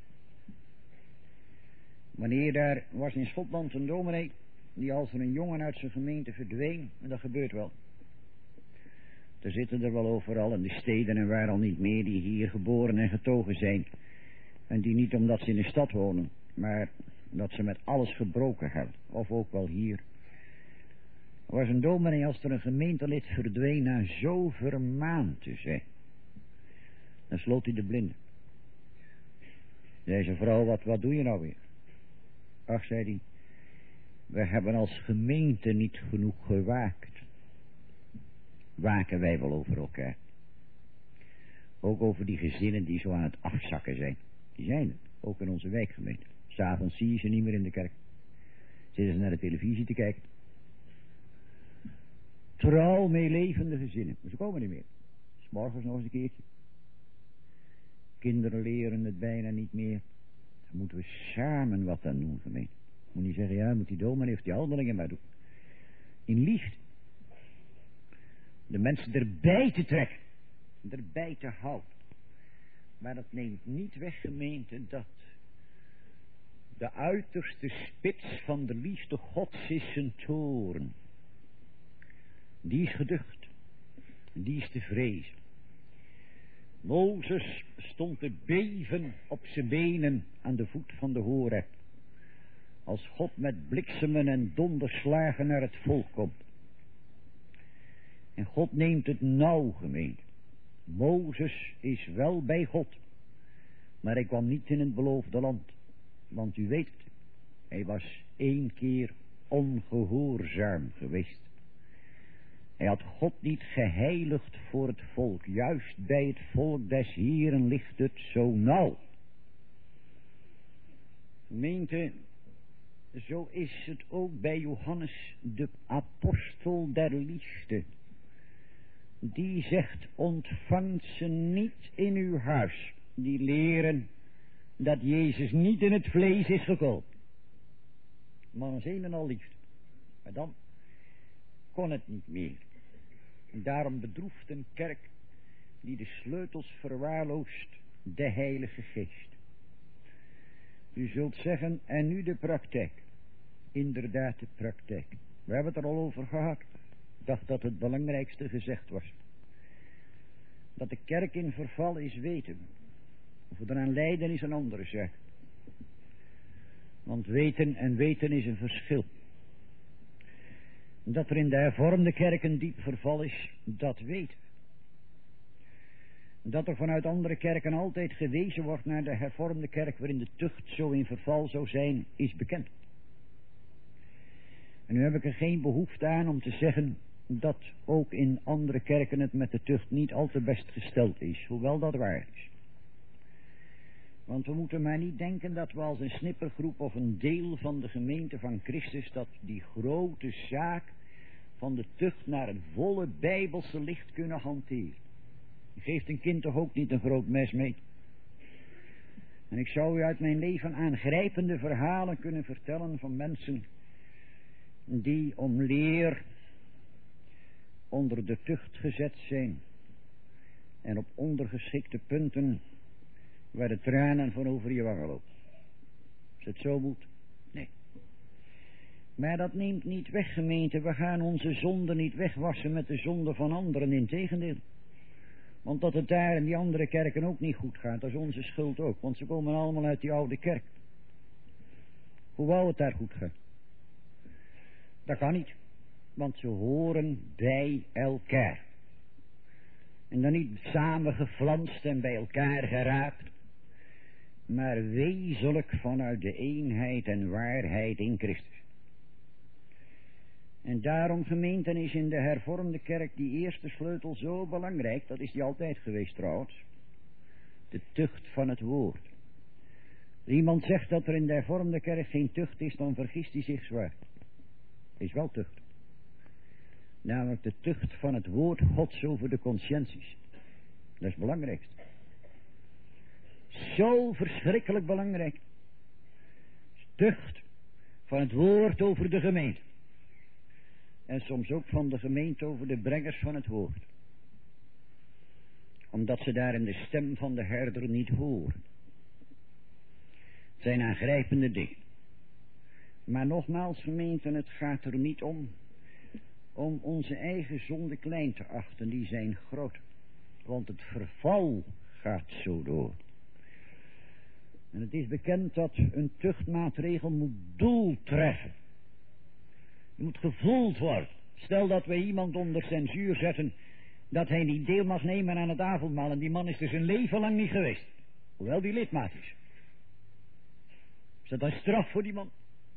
Wanneer daar was in Schotland een dominee die als er een jongen uit zijn gemeente verdween, en dat gebeurt wel. Er zitten er wel overal in de steden en waar al niet meer die hier geboren en getogen zijn. En die niet omdat ze in de stad wonen, maar dat ze met alles gebroken hebben. Of ook wel hier. Er was een dominee als er een gemeentelid verdween na zo vermaand te zijn. Dan sloot hij de blinden. Zei zijn vrouw, wat, wat doe je nou weer? Ach, zei hij, we hebben als gemeente niet genoeg gewaakt. Waken wij wel over elkaar. Ook over die gezinnen die zo aan het afzakken zijn. Die zijn er, ook in onze wijkgemeente. 'S Avonds zie je ze niet meer in de kerk. Zitten ze naar de televisie te kijken. Trouw meelevende gezinnen. Maar ze komen niet meer. 'S Morgens nog eens een keertje. Kinderen leren het bijna niet meer. Dan moeten we samen wat aan doen, gemeente. Moet niet zeggen, ja, moet die dominee of die handelingen maar doen. In liefde. De mensen erbij te trekken. Erbij te houden. Maar dat neemt niet weg, gemeente, dat de uiterste spits van de liefde Gods is zijn toorn. Die is geducht. Die is te vrezen. Mozes stond te beven op zijn benen aan de voet van de Horeb. Als God met bliksemen en donderslagen naar het volk komt. En God neemt het nauw, gemeente. Mozes is wel bij God. Maar hij kwam niet in het beloofde land. Want u weet het. Hij was één keer ongehoorzaam geweest. Hij had God niet geheiligd voor het volk. Juist bij het volk des Heeren ligt het zo nauw. Gemeente, zo is het ook bij Johannes, de apostel der liefde. Die zegt, ontvangt ze niet in uw huis. Die leren dat Jezus niet in het vlees is gekomen. Maar ons een en al liefde. Maar dan kon het niet meer. En daarom bedroeft een kerk die de sleutels verwaarloost de Heilige Geest. U zult zeggen, en nu de praktijk. Inderdaad de praktijk. We hebben het er al over gehad. Ik dacht dat het belangrijkste gezegd was. Dat de kerk in verval is, weten we. Of we eraan lijden is een andere zaak. Want weten en weten is een verschil. Dat er in de hervormde kerk een diep verval is, dat weten we. Dat er vanuit andere kerken altijd gewezen wordt naar de hervormde kerk waarin de tucht zo in verval zou zijn, is bekend. En nu heb ik er geen behoefte aan om te zeggen dat ook in andere kerken het met de tucht niet al te best gesteld is, hoewel dat waar is. Want we moeten maar niet denken dat we als een snippergroep of een deel van de gemeente van Christus, dat die grote zaak van de tucht naar het volle bijbelse licht kunnen hanteren. Je geeft een kind toch ook niet een groot mes mee. En ik zou u uit mijn leven aangrijpende verhalen kunnen vertellen van mensen die om leer onder de tucht gezet zijn en op ondergeschikte punten waar de tranen van over je wangen lopen. Is het zo moet? Nee. Maar dat neemt niet weg, gemeente. We gaan onze zonden niet wegwassen met de zonden van anderen, integendeel. Want dat het daar in die andere kerken ook niet goed gaat, dat is onze schuld ook. Want ze komen allemaal uit die oude kerk. Hoe wou het daar goed gaan? Dat kan niet. Want ze horen bij elkaar. En dan niet samen geflanst en bij elkaar geraapt. Maar wezenlijk vanuit de eenheid en waarheid in Christus. En daarom, gemeenten, is in de hervormde kerk die eerste sleutel zo belangrijk. Dat is die altijd geweest trouwens. De tucht van het woord. Als iemand zegt dat er in de hervormde kerk geen tucht is, dan vergist hij zich zwaar. Er is wel tucht. Namelijk de tucht van het woord Gods over de conscienties. Dat is het belangrijkste. Zo verschrikkelijk belangrijk. tucht van het woord over de gemeente. En soms ook van de gemeente over de brengers van het woord. Omdat ze daarin de stem van de herder niet horen. Het zijn aangrijpende dingen. Maar nogmaals, gemeente, het gaat er niet om om onze eigen zonde klein te achten, die zijn groot. Want het verval gaat zo door. En het is bekend dat een tuchtmaatregel moet doel treffen. Je moet gevoeld worden. Stel dat wij iemand onder censuur zetten, dat hij niet deel mag nemen aan het avondmaal, en die man is er zijn leven lang niet geweest. Hoewel die lidmaat is. Is dat een straf voor die man?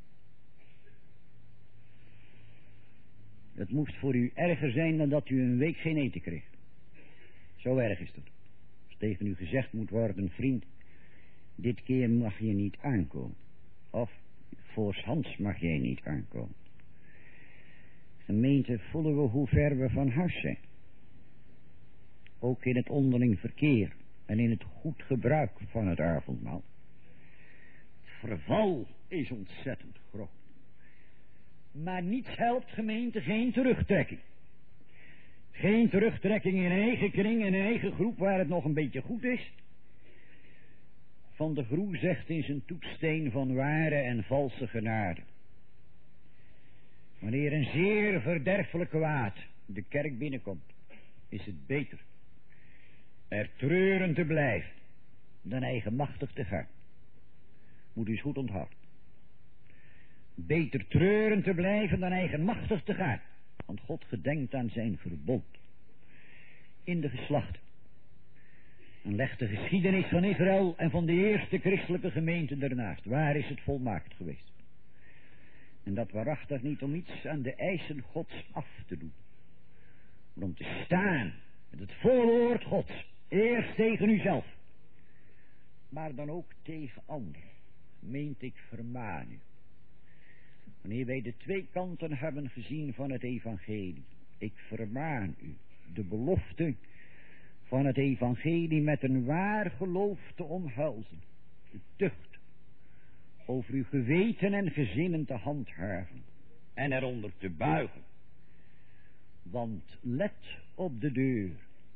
Het moest voor u erger zijn dan dat u een week geen eten kreeg. Zo erg is dat. Als tegen u gezegd moet worden, vriend, dit keer mag je niet aankomen. Of, voorshands mag jij niet aankomen. Gemeente, voelen we hoe ver we van huis zijn. Ook in het onderling verkeer en in het goed gebruik van het avondmaal. Het verval is ontzettend groot. Maar niets helpt, gemeente, geen terugtrekking. Geen terugtrekking in een eigen kring, in een eigen groep waar het nog een beetje goed is. Van de Groe zegt in zijn toetsteen van ware en valse genade. Wanneer een zeer verderfelijk kwaad de kerk binnenkomt, is het beter er treurend te blijven dan eigenmachtig te gaan. Moet u eens goed onthouden. Beter treurend te blijven dan eigenmachtig te gaan. Want God gedenkt aan zijn verbond. In de geslachten. En legt de geschiedenis van Israël en van de eerste christelijke gemeente ernaast. Waar is het volmaakt geweest? En dat waarachtig niet om iets aan de eisen Gods af te doen. Maar om te staan met het volle woord Gods. Eerst tegen uzelf. Maar dan ook tegen anderen. Meent ik vermaan u. Wanneer wij de twee kanten hebben gezien van het evangelie. Ik vermaan u de belofte van het evangelie met een waar geloof te omhelzen. De tucht over uw geweten en gezinnen te handhaven. En eronder te buigen. Want let op de deur.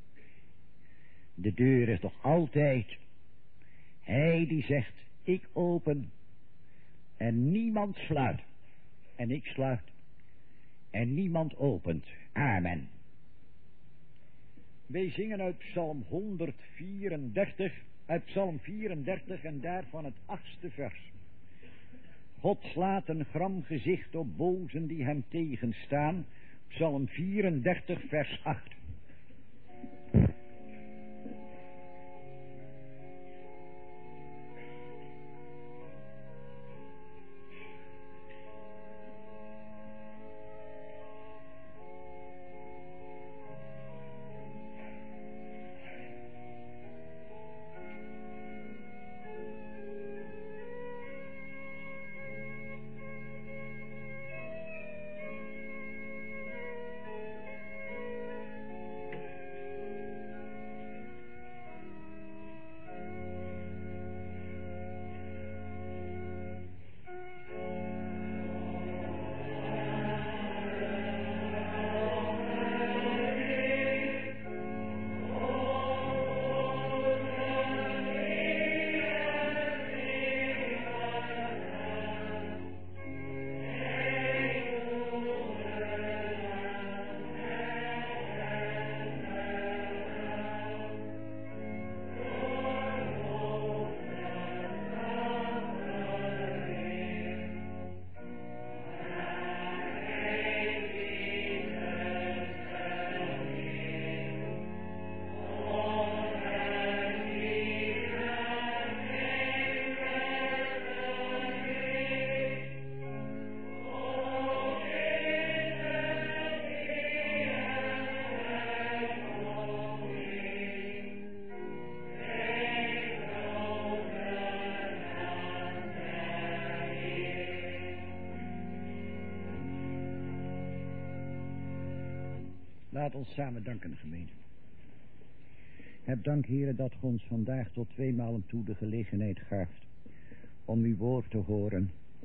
De deur is toch altijd hij die zegt, ik open en niemand sluit. En ik sluit en niemand opent. Amen. Wij zingen uit Psalm honderdvierendertig, uit Psalm vierendertig en daarvan het achtste vers. God slaat een gram gezicht op bozen die hem tegenstaan. Psalm vierendertig vers acht. Laat ons samen danken, gemeente. Heb dank, Heere, dat ge ons vandaag tot tweemalen toe de gelegenheid gaaft om uw woord te horen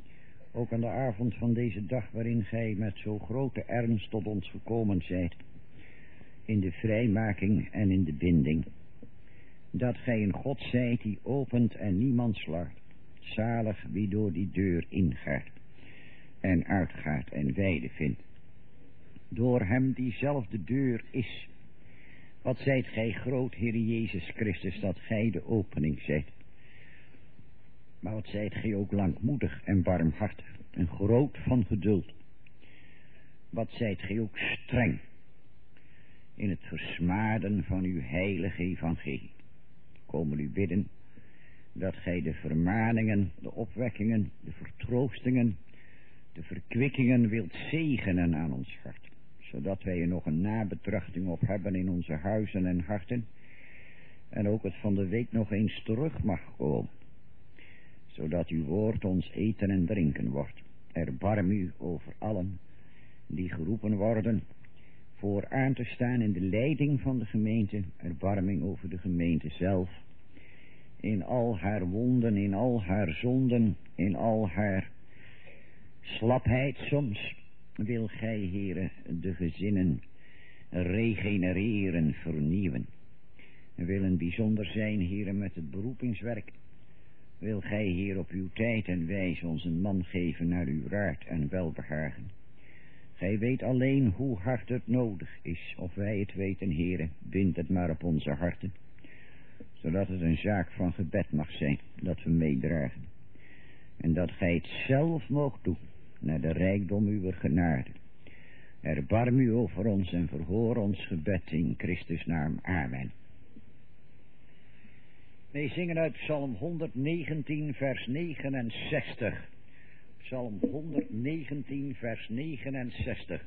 Ook aan de avond van deze dag waarin gij met zo grote ernst tot ons gekomen zijt, in de vrijmaking en in de binding, dat gij een God zijt die opent en niemand slaat, zalig wie door die deur ingaat en uitgaat en weide vindt. Door hem die zelf de deur is. Wat zijt gij groot, Heer Jezus Christus, dat gij de opening zijt. Maar wat zijt gij ook langmoedig en barmhartig en groot van geduld. Wat zijt gij ook streng in het versmaden van uw heilige evangelie. Komen u bidden dat gij de vermaningen, de opwekkingen, de vertroostingen, de verkwikkingen wilt zegenen aan ons hart, zodat wij er nog een nabetrachting op hebben in onze huizen en harten, en ook het van de week nog eens terug mag komen, zodat uw woord ons eten en drinken wordt. Erbarm u over allen die geroepen worden voor aan te staan in de leiding van de gemeente, erbarming over de gemeente zelf, in al haar wonden, in al haar zonden, in al haar slapheid soms, wil gij, Heere, de gezinnen regenereren, vernieuwen. We willen bijzonder zijn, Heere, met het beroepingswerk. Wil gij, Heer, op uw tijd en wijze ons een man geven naar uw raad en welbehagen. Gij weet alleen hoe hard het nodig is, of wij het weten, Heere, bind het maar op onze harten, zodat het een zaak van gebed mag zijn, dat we meedragen. En dat gij het zelf moogt doen, naar de rijkdom uw genade. Erbarm u over ons en verhoor ons gebed in Christus naam. Amen. Wij zingen uit Psalm honderdnegentien, vers negenenzestig. Psalm honderdnegentien, vers negenenzestig.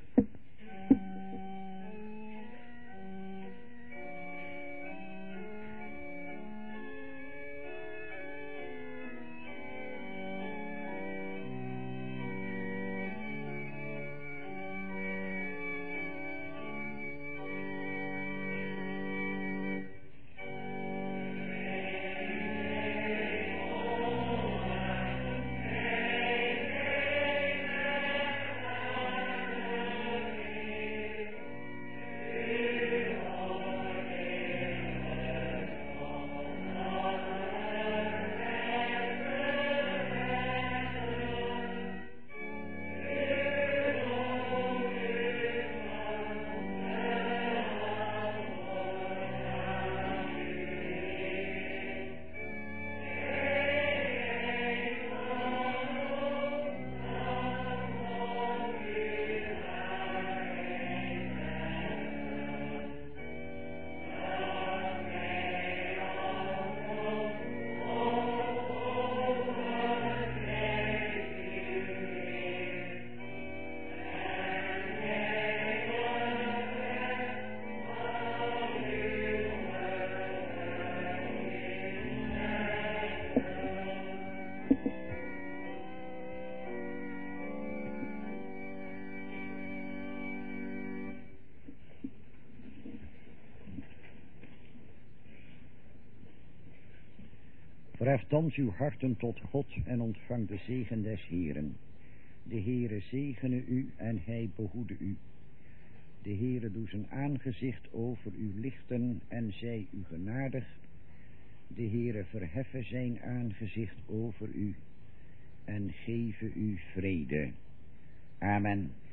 Verheft thans uw harten tot God en ontvang de zegen des Heeren. De Heere zegene u en hij behoede u. De Heere doe zijn aangezicht over u lichten en zij u genadig. De Heere verheffe zijn aangezicht over u en geven u vrede. Amen.